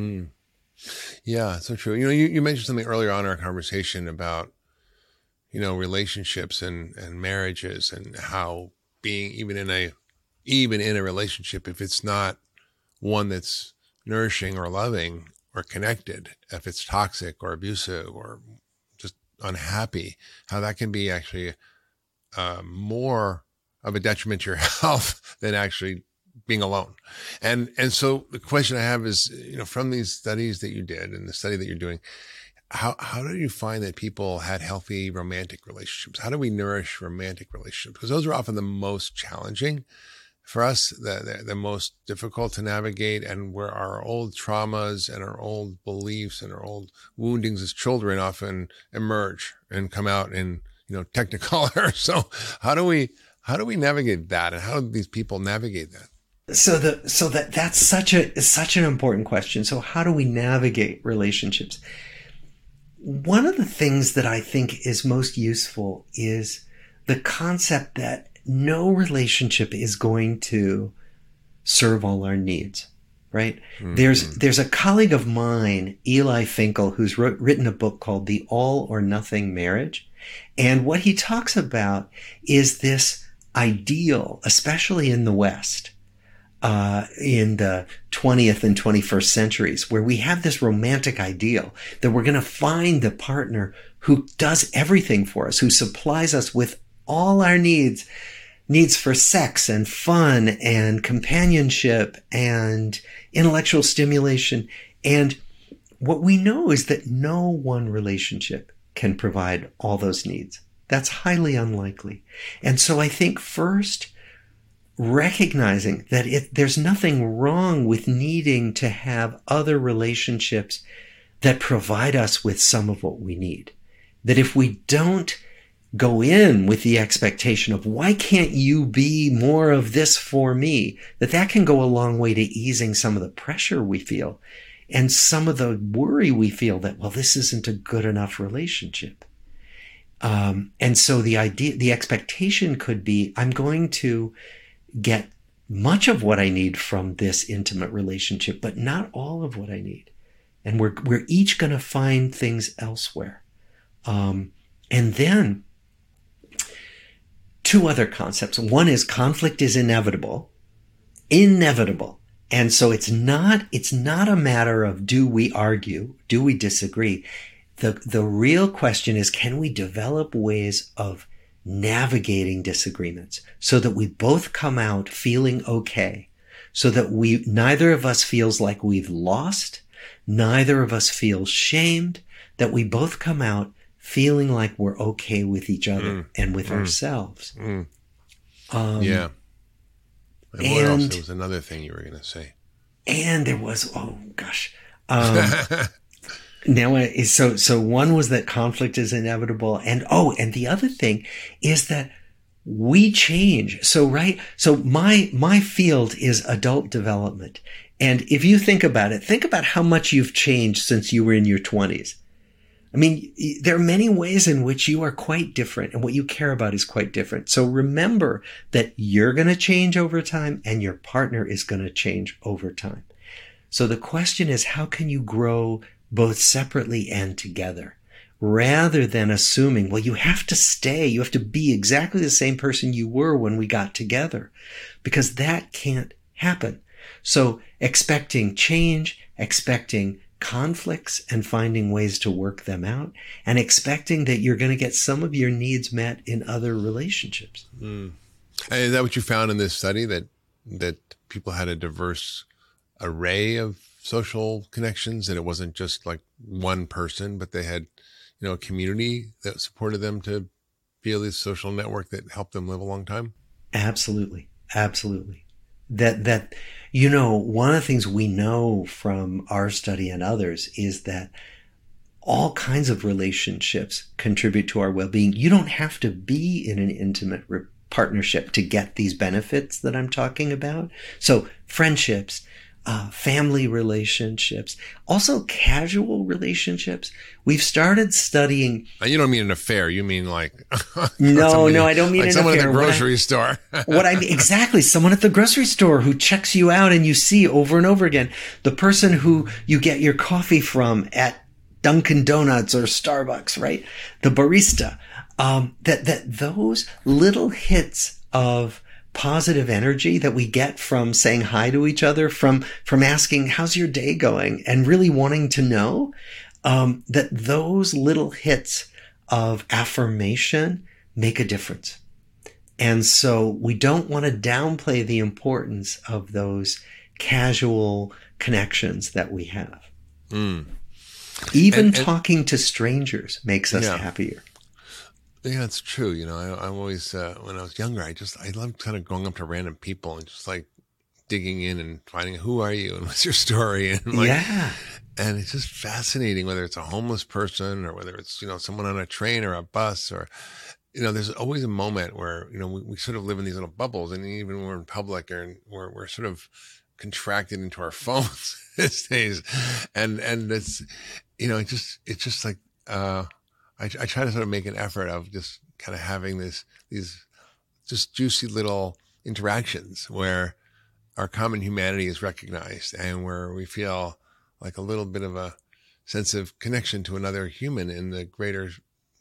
Yeah, so true. You mentioned something earlier on in our conversation about, relationships and marriages, and how being even in a relationship, if it's not one that's nourishing or loving or connected, if it's toxic or abusive or just unhappy, how that can be actually more of a detriment to your health than actually being alone. And so the question I have is, from these studies that you did and the study that you're doing, how did you find that people had healthy romantic relationships? How do we nourish romantic relationships? Because those are often the most challenging for us, the most difficult to navigate, and where our old traumas and our old beliefs and our old woundings as children often emerge and come out in Technicolor. So how do we navigate that, and how do these people navigate that? That's such an important question. So how do we navigate relationships? One of the things that I think is most useful is the concept that no relationship is going to serve all our needs, right? Mm-hmm. There's a colleague of mine, Eli Finkel, who's written a book called The All or Nothing Marriage. And what he talks about is this ideal, especially in the West, in the 20th and 21st centuries, where we have this romantic ideal that we're going to find the partner who does everything for us, who supplies us with all our needs for sex and fun and companionship and intellectual stimulation. And what we know is that no one relationship can provide all those needs. That's highly unlikely. And so I think first, recognizing that there's nothing wrong with needing to have other relationships that provide us with some of what we need. That if we don't go in with the expectation of, why can't you be more of this for me, that can go a long way to easing some of the pressure we feel and some of the worry we feel that, well, this isn't a good enough relationship. And so the expectation could be, I'm going to get much of what I need from this intimate relationship, but not all of what I need. And we're each going to find things elsewhere. And then two other concepts. One is conflict is inevitable. And so it's not a matter of, do we argue? Do we disagree? The real question is, can we develop ways of navigating disagreements so that we both come out feeling okay, so that neither of us feels like we've lost, neither of us feels shamed, that we both come out feeling like we're okay with each other and with ourselves. Yeah. And what else? There was another thing you were going to say. And there was, oh gosh. So one was that conflict is inevitable. And the other thing is that we change. So my field is adult development. And if you think about it, think about how much you've changed since you were in your 20s. I mean, there are many ways in which you are quite different and what you care about is quite different. So remember that you're going to change over time and your partner is going to change over time. So the question is, how can you grow both separately and together, rather than assuming, well, you have to be exactly the same person you were when we got together, because that can't happen. So expecting change, expecting conflicts and finding ways to work them out, and expecting that you're going to get some of your needs met in other relationships. And is that what you found in this study, that people had a diverse array of social connections, and it wasn't just like one person, but they had, a community that supported them to feel this social network that helped them live a long time? Absolutely. That one of the things we know from our study and others is that all kinds of relationships contribute to our well-being. You don't have to be in an intimate partnership to get these benefits that I'm talking about. So friendships, family relationships, also casual relationships. We've started studying. You don't mean an affair. You mean like no, I don't mean like an someone affair. At the grocery store. Exactly, someone at the grocery store who checks you out and you see over and over again. The person who you get your coffee from at Dunkin' Donuts or Starbucks, right? The barista. That those little hits of positive energy that we get from saying hi to each other, from asking, how's your day going? And really wanting to know, that those little hits of affirmation make a difference. And so we don't want to downplay the importance of those casual connections that we have. Even talking to strangers makes us happier. Yeah, it's true. I always, when I was younger, I loved kind of going up to random people and just like digging in and finding, who are you and what's your story? And and it's just fascinating, whether it's a homeless person or whether it's, someone on a train or a bus or, there's always a moment where, we sort of live in these little bubbles, and even when we're in public or we're sort of contracted into our phones these days. And it's, it's just like, I try to sort of make an effort of just kind of having these just juicy little interactions where our common humanity is recognized and where we feel like a little bit of a sense of connection to another human in the greater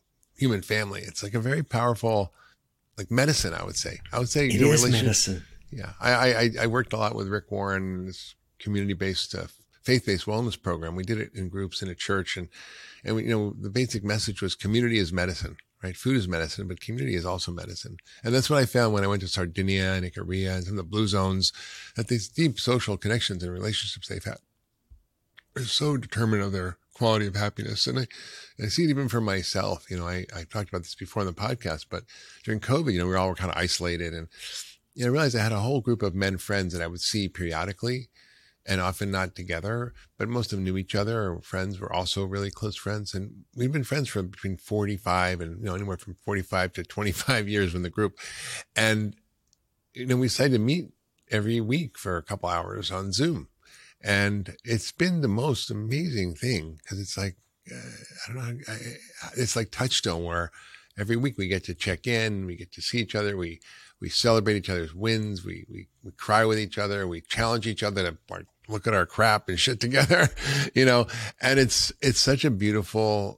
human family. It's like a very powerful, like medicine, I would say. It is medicine. Yeah. I worked a lot with Rick Warren, this community-based, faith-based wellness program. We did it in groups in a church, and we, the basic message was community is medicine, right? Food is medicine, but community is also medicine. And that's what I found when I went to Sardinia and Icaria and some of the blue zones, that these deep social connections and relationships they've had are so determinant of their quality of happiness. And I see it even for myself. I talked about this before in the podcast, but during COVID, we were all kind of isolated, and I realized I had a whole group of men friends that I would see periodically, and often not together, but most of them knew each other, or friends were also really close friends. And we've been friends for between 45 and, anywhere from 45 to 25 years in the group. And, we decided to meet every week for a couple hours on Zoom. And it's been the most amazing thing, because it's like, I don't know, it's like Touchstone, where every week we get to check in, we get to see each other, we celebrate each other's wins, we cry with each other, we challenge each other to look at our crap and shit together, and it's such a beautiful,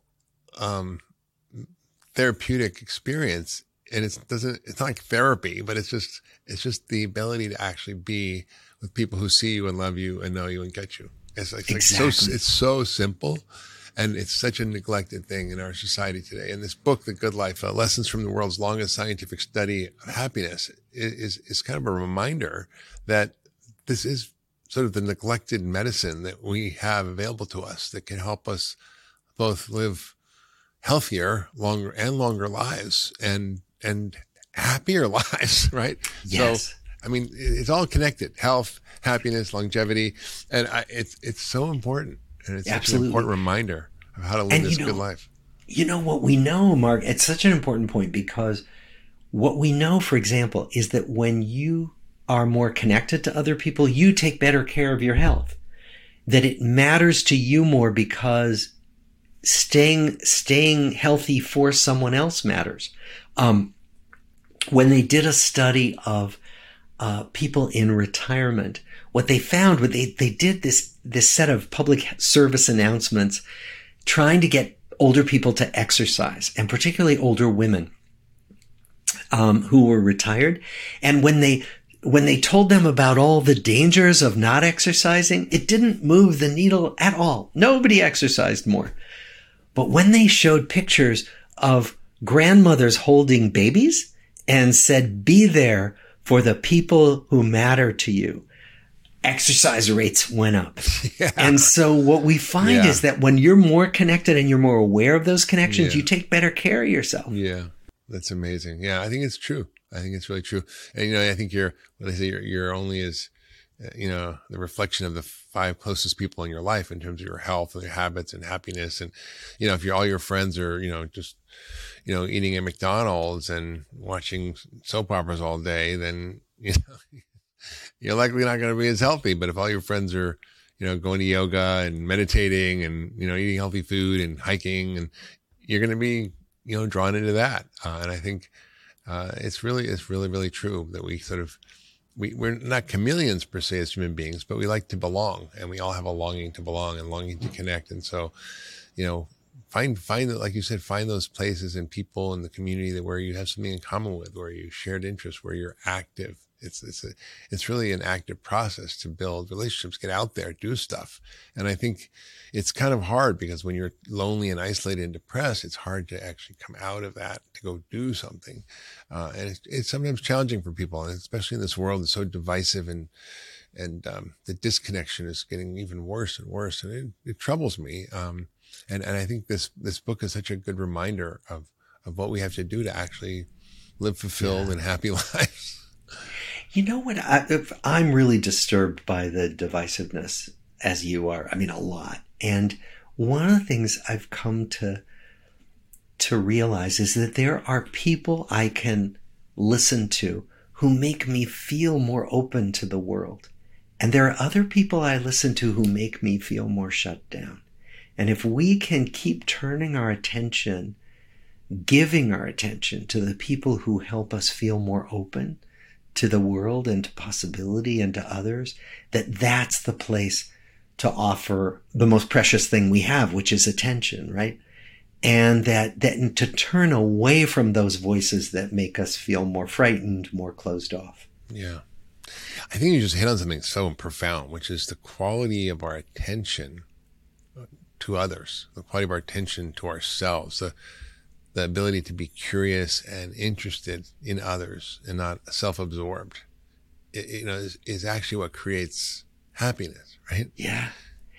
therapeutic experience. And it's not like therapy, but it's just the ability to actually be with people who see you and love you and know you and get you. It's Exactly. it's so simple, and it's such a neglected thing in our society today. And this book, The Good Life, Lessons from the World's Longest Scientific Study of Happiness, is kind of a reminder that this is sort of the neglected medicine that we have available to us that can help us both live healthier, longer lives and happier lives, right? Yes. So, it's all connected: health, happiness, longevity, and it's so important, and it's such an Absolutely. important reminder of how to live this good life. What we know, Mark, it's such an important point, because what we know, for example, is that when you are more connected to other people, you take better care of your health, that it matters to you more because staying healthy for someone else matters. When they did a study of people in retirement, what they found, they did this set of public service announcements trying to get older people to exercise, and particularly older women who were retired. And when they told them about all the dangers of not exercising, it didn't move the needle at all. Nobody exercised more. But when they showed pictures of grandmothers holding babies and said, "Be there for the people who matter to you," exercise rates went up. Yeah. And so what we find is that when you're more connected and you're more aware of those connections, you take better care of yourself. Yeah. That's amazing. Yeah. I think it's true. I think it's really true. And, I think you're only as, the reflection of the 5 closest people in your life in terms of your health and your habits and happiness. And, if all your friends are, just, eating at McDonald's and watching soap operas all day, then, you're likely not going to be as healthy. But if all your friends are, going to yoga and meditating and, eating healthy food and hiking, and you're going to be, drawn into that. And I think, it's really true that we sort of, we're not chameleons per se as human beings, but we like to belong, and we all have a longing to belong and longing to connect. And so, find like you said, find those places and people in the community where you have something in common with, where you shared interests, where you're active. It's really an active process to build relationships, get out there, do stuff. And I think it's kind of hard, because when you're lonely and isolated and depressed, it's hard to actually come out of that to go do something. And it's sometimes challenging for people, and especially in this world that's so divisive, and the disconnection is getting even worse and worse. And it troubles me. And I think this book is such a good reminder of what we have to do to actually live fulfilled and happy lives. You know what? I'm really disturbed by the divisiveness, as you are. A lot. And one of the things I've come to realize is that there are people I can listen to who make me feel more open to the world. And there are other people I listen to who make me feel more shut down. And if we can keep turning our attention, giving our attention to the people who help us feel more open to the world and to possibility and to others, that's the place to offer the most precious thing we have, which is attention, right? And that to turn away from those voices that make us feel more frightened, more closed off. Yeah. I think you just hit on something so profound, which is the quality of our attention to others, the quality of our attention to ourselves, the ability to be curious and interested in others and not self-absorbed, is actually what creates happiness, right? Yeah.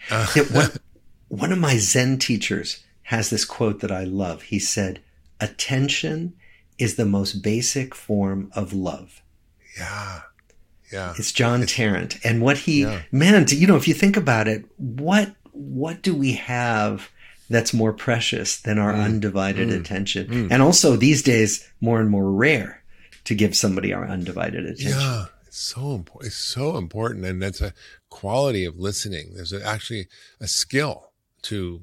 One of my Zen teachers has this quote that I love. He said, "Attention is the most basic form of love." Yeah. Yeah. It's John Tarrant. And what if you think about it, what do we have that's more precious than our undivided attention? And also these days, more and more rare to give somebody our undivided attention. Yeah. It's so important. It's so important. And that's a quality of listening. There's actually a skill to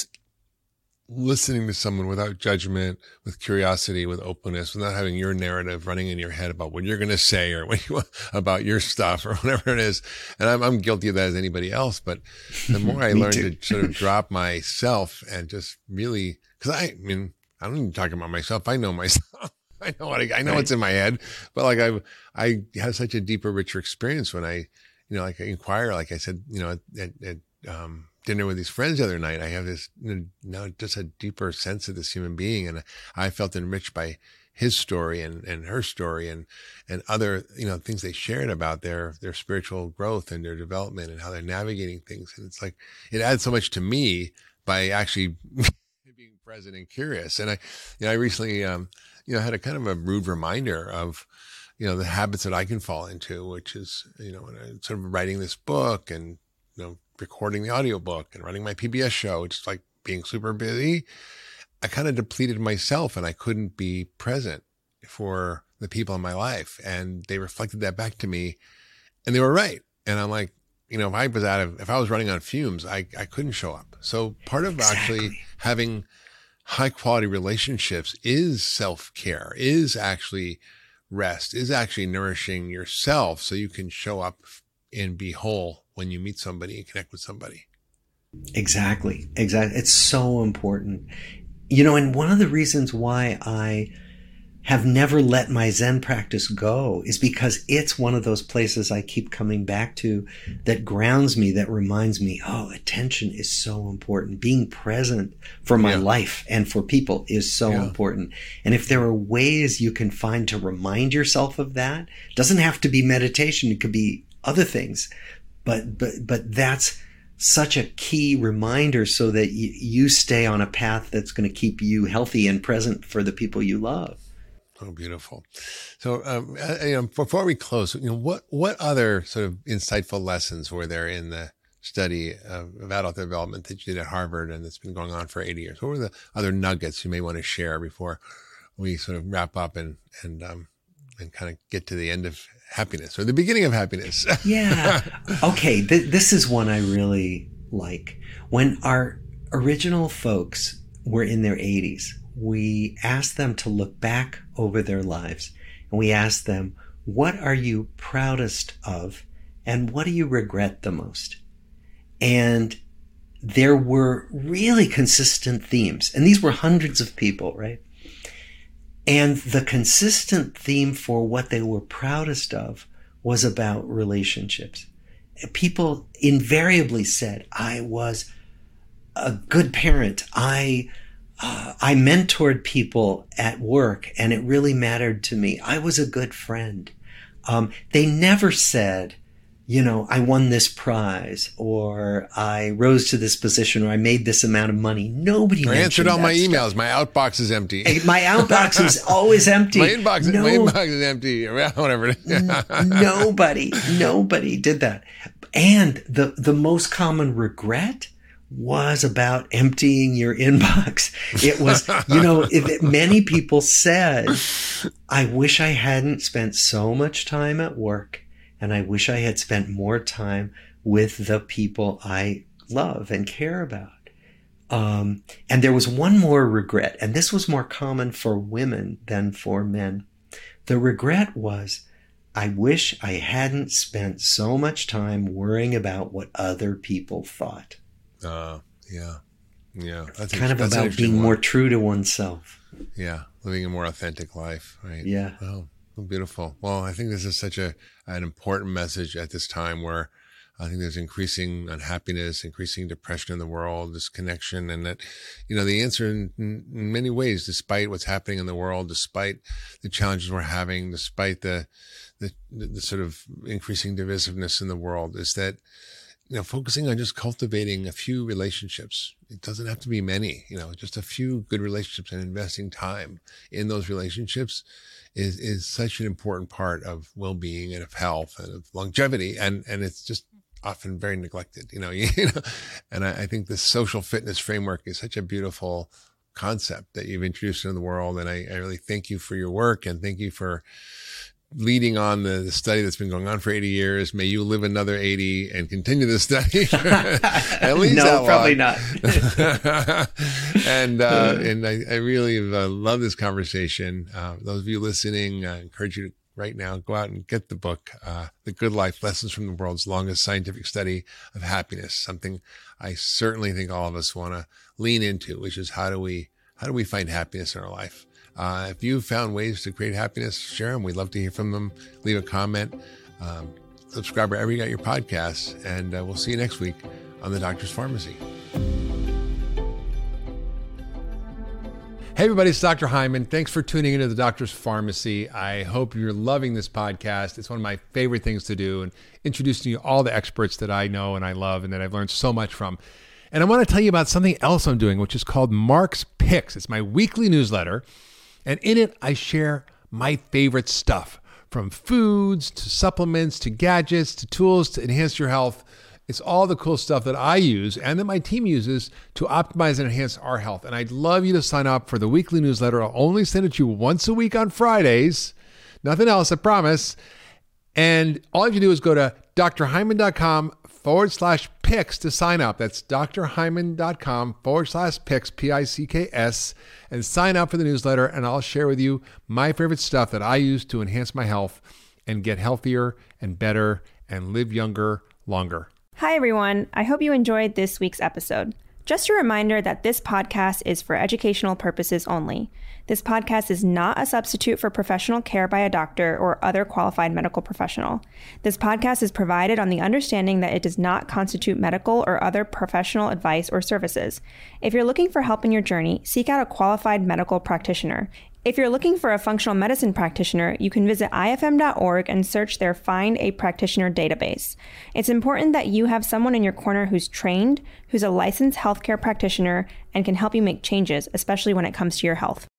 listening to someone without judgment, with curiosity, with openness, without having your narrative running in your head about what you're going to say or about your stuff or whatever it is. And I'm guilty of that as anybody else. But the more I learn to sort of drop myself and just really, because I don't even talk about myself. I know myself. I know what's in my head, but like I have such a deeper, richer experience when I inquire, like I said, at dinner with these friends the other night, I have this, just a deeper sense of this human being. And I felt enriched by his story and her story and other, things they shared about their spiritual growth and their development and how they're navigating things. And it's like, it adds so much to me by actually being present and curious. And I recently, had a kind of a rude reminder of, the habits that I can fall into, which is, when I'm sort of writing this book and, recording the audiobook and running my PBS show, it's like being super busy. I kind of depleted myself and I couldn't be present for the people in my life. And they reflected that back to me and they were right. And I'm like, if I was running on fumes, I couldn't show up. So part of actually having high quality relationships is self-care, is actually rest, is actually nourishing yourself so you can show up and be whole when you meet somebody and connect with somebody. Exactly. It's so important. And one of the reasons why I have never let my Zen practice go is because it's one of those places I keep coming back to that grounds me, that reminds me, attention is so important. Being present for my life and for people is so important. And if there are ways you can find to remind yourself of that, it doesn't have to be meditation. It could be other things, but that's such a key reminder so that you stay on a path that's going to keep you healthy and present for the people you love. Oh, beautiful. So, before we close, what other sort of insightful lessons were there in the study of adult development that you did at Harvard and that's been going on for 80 years? What were the other nuggets you may want to share before we sort of wrap up and kind of get to the end of happiness or the beginning of happiness? Yeah. Okay. This is one I really like. When our original folks were in their 80s, we asked them to look back over their lives and we asked them, what are you proudest of and what do you regret the most? And there were really consistent themes. And these were hundreds of people, right? And the consistent theme for what they were proudest of was about relationships. People invariably said, I was a good parent. I mentored people at work and it really mattered to me. I was a good friend. They never said, I won this prize or I rose to this position or I made this amount of money. Nobody answered all my emails. Stuff. My outbox is empty. My outbox is always empty. My inbox is empty. Whatever. Nobody did that. And the most common regret was about emptying your inbox. It was, many people said, I wish I hadn't spent so much time at work and I wish I had spent more time with the people I love and care about. And there was one more regret, and this was more common for women than for men. The regret was, I wish I hadn't spent so much time worrying about what other people thought. Yeah. That's about being more true to oneself. Yeah. Living a more authentic life, right? Yeah. Well, Beautiful. Well, I think this is such an important message at this time where I think there's increasing unhappiness, increasing depression in the world, this connection, and that, the answer in many ways, despite what's happening in the world, despite the challenges we're having, despite the sort of increasing divisiveness in the world, is that, focusing on just cultivating a few relationships. It doesn't have to be many, just a few good relationships, and investing time in those relationships is such an important part of well-being and of health and of longevity. And it's just often very neglected, and I think this social fitness framework is such a beautiful concept that you've introduced into the world. And I really thank you for your work, and thank you for leading on the study that's been going on for 80 years. May you live another 80 and continue the study. At least no, probably not. And I really love this conversation. Those of you listening, I encourage you to right now go out and get the book, The Good Life: Lessons from the World's Longest Scientific Study of Happiness. Something I certainly think all of us want to lean into, which is how do we find happiness in our life? If you've found ways to create happiness, share them. We'd love to hear from them. Leave a comment. Subscribe wherever you got your podcasts. And we'll see you next week on The Doctor's Pharmacy. Hey, everybody, it's Dr. Hyman. Thanks for tuning into The Doctor's Pharmacy. I hope you're loving this podcast. It's one of my favorite things to do, and introducing you all the experts that I know and I love and that I've learned so much from. And I want to tell you about something else I'm doing, which is called Mark's Picks. It's my weekly newsletter. And in it, I share my favorite stuff, from foods to supplements to gadgets to tools to enhance your health. It's all the cool stuff that I use and that my team uses to optimize and enhance our health. And I'd love you to sign up for the weekly newsletter. I'll only send it to you once a week on Fridays. Nothing else, I promise. And all you have to do is go to drhyman.com/picks to sign up. That's drhyman.com/picks, P-I-C-K-S, and sign up for the newsletter. And I'll share with you my favorite stuff that I use to enhance my health and get healthier and better and live younger, longer. Hi, everyone. I hope you enjoyed this week's episode. Just a reminder that this podcast is for educational purposes only. This podcast is not a substitute for professional care by a doctor or other qualified medical professional. This podcast is provided on the understanding that it does not constitute medical or other professional advice or services. If you're looking for help in your journey, seek out a qualified medical practitioner. If you're looking for a functional medicine practitioner, you can visit ifm.org and search their Find a Practitioner database. It's important that you have someone in your corner who's trained, who's a licensed healthcare practitioner, and can help you make changes, especially when it comes to your health.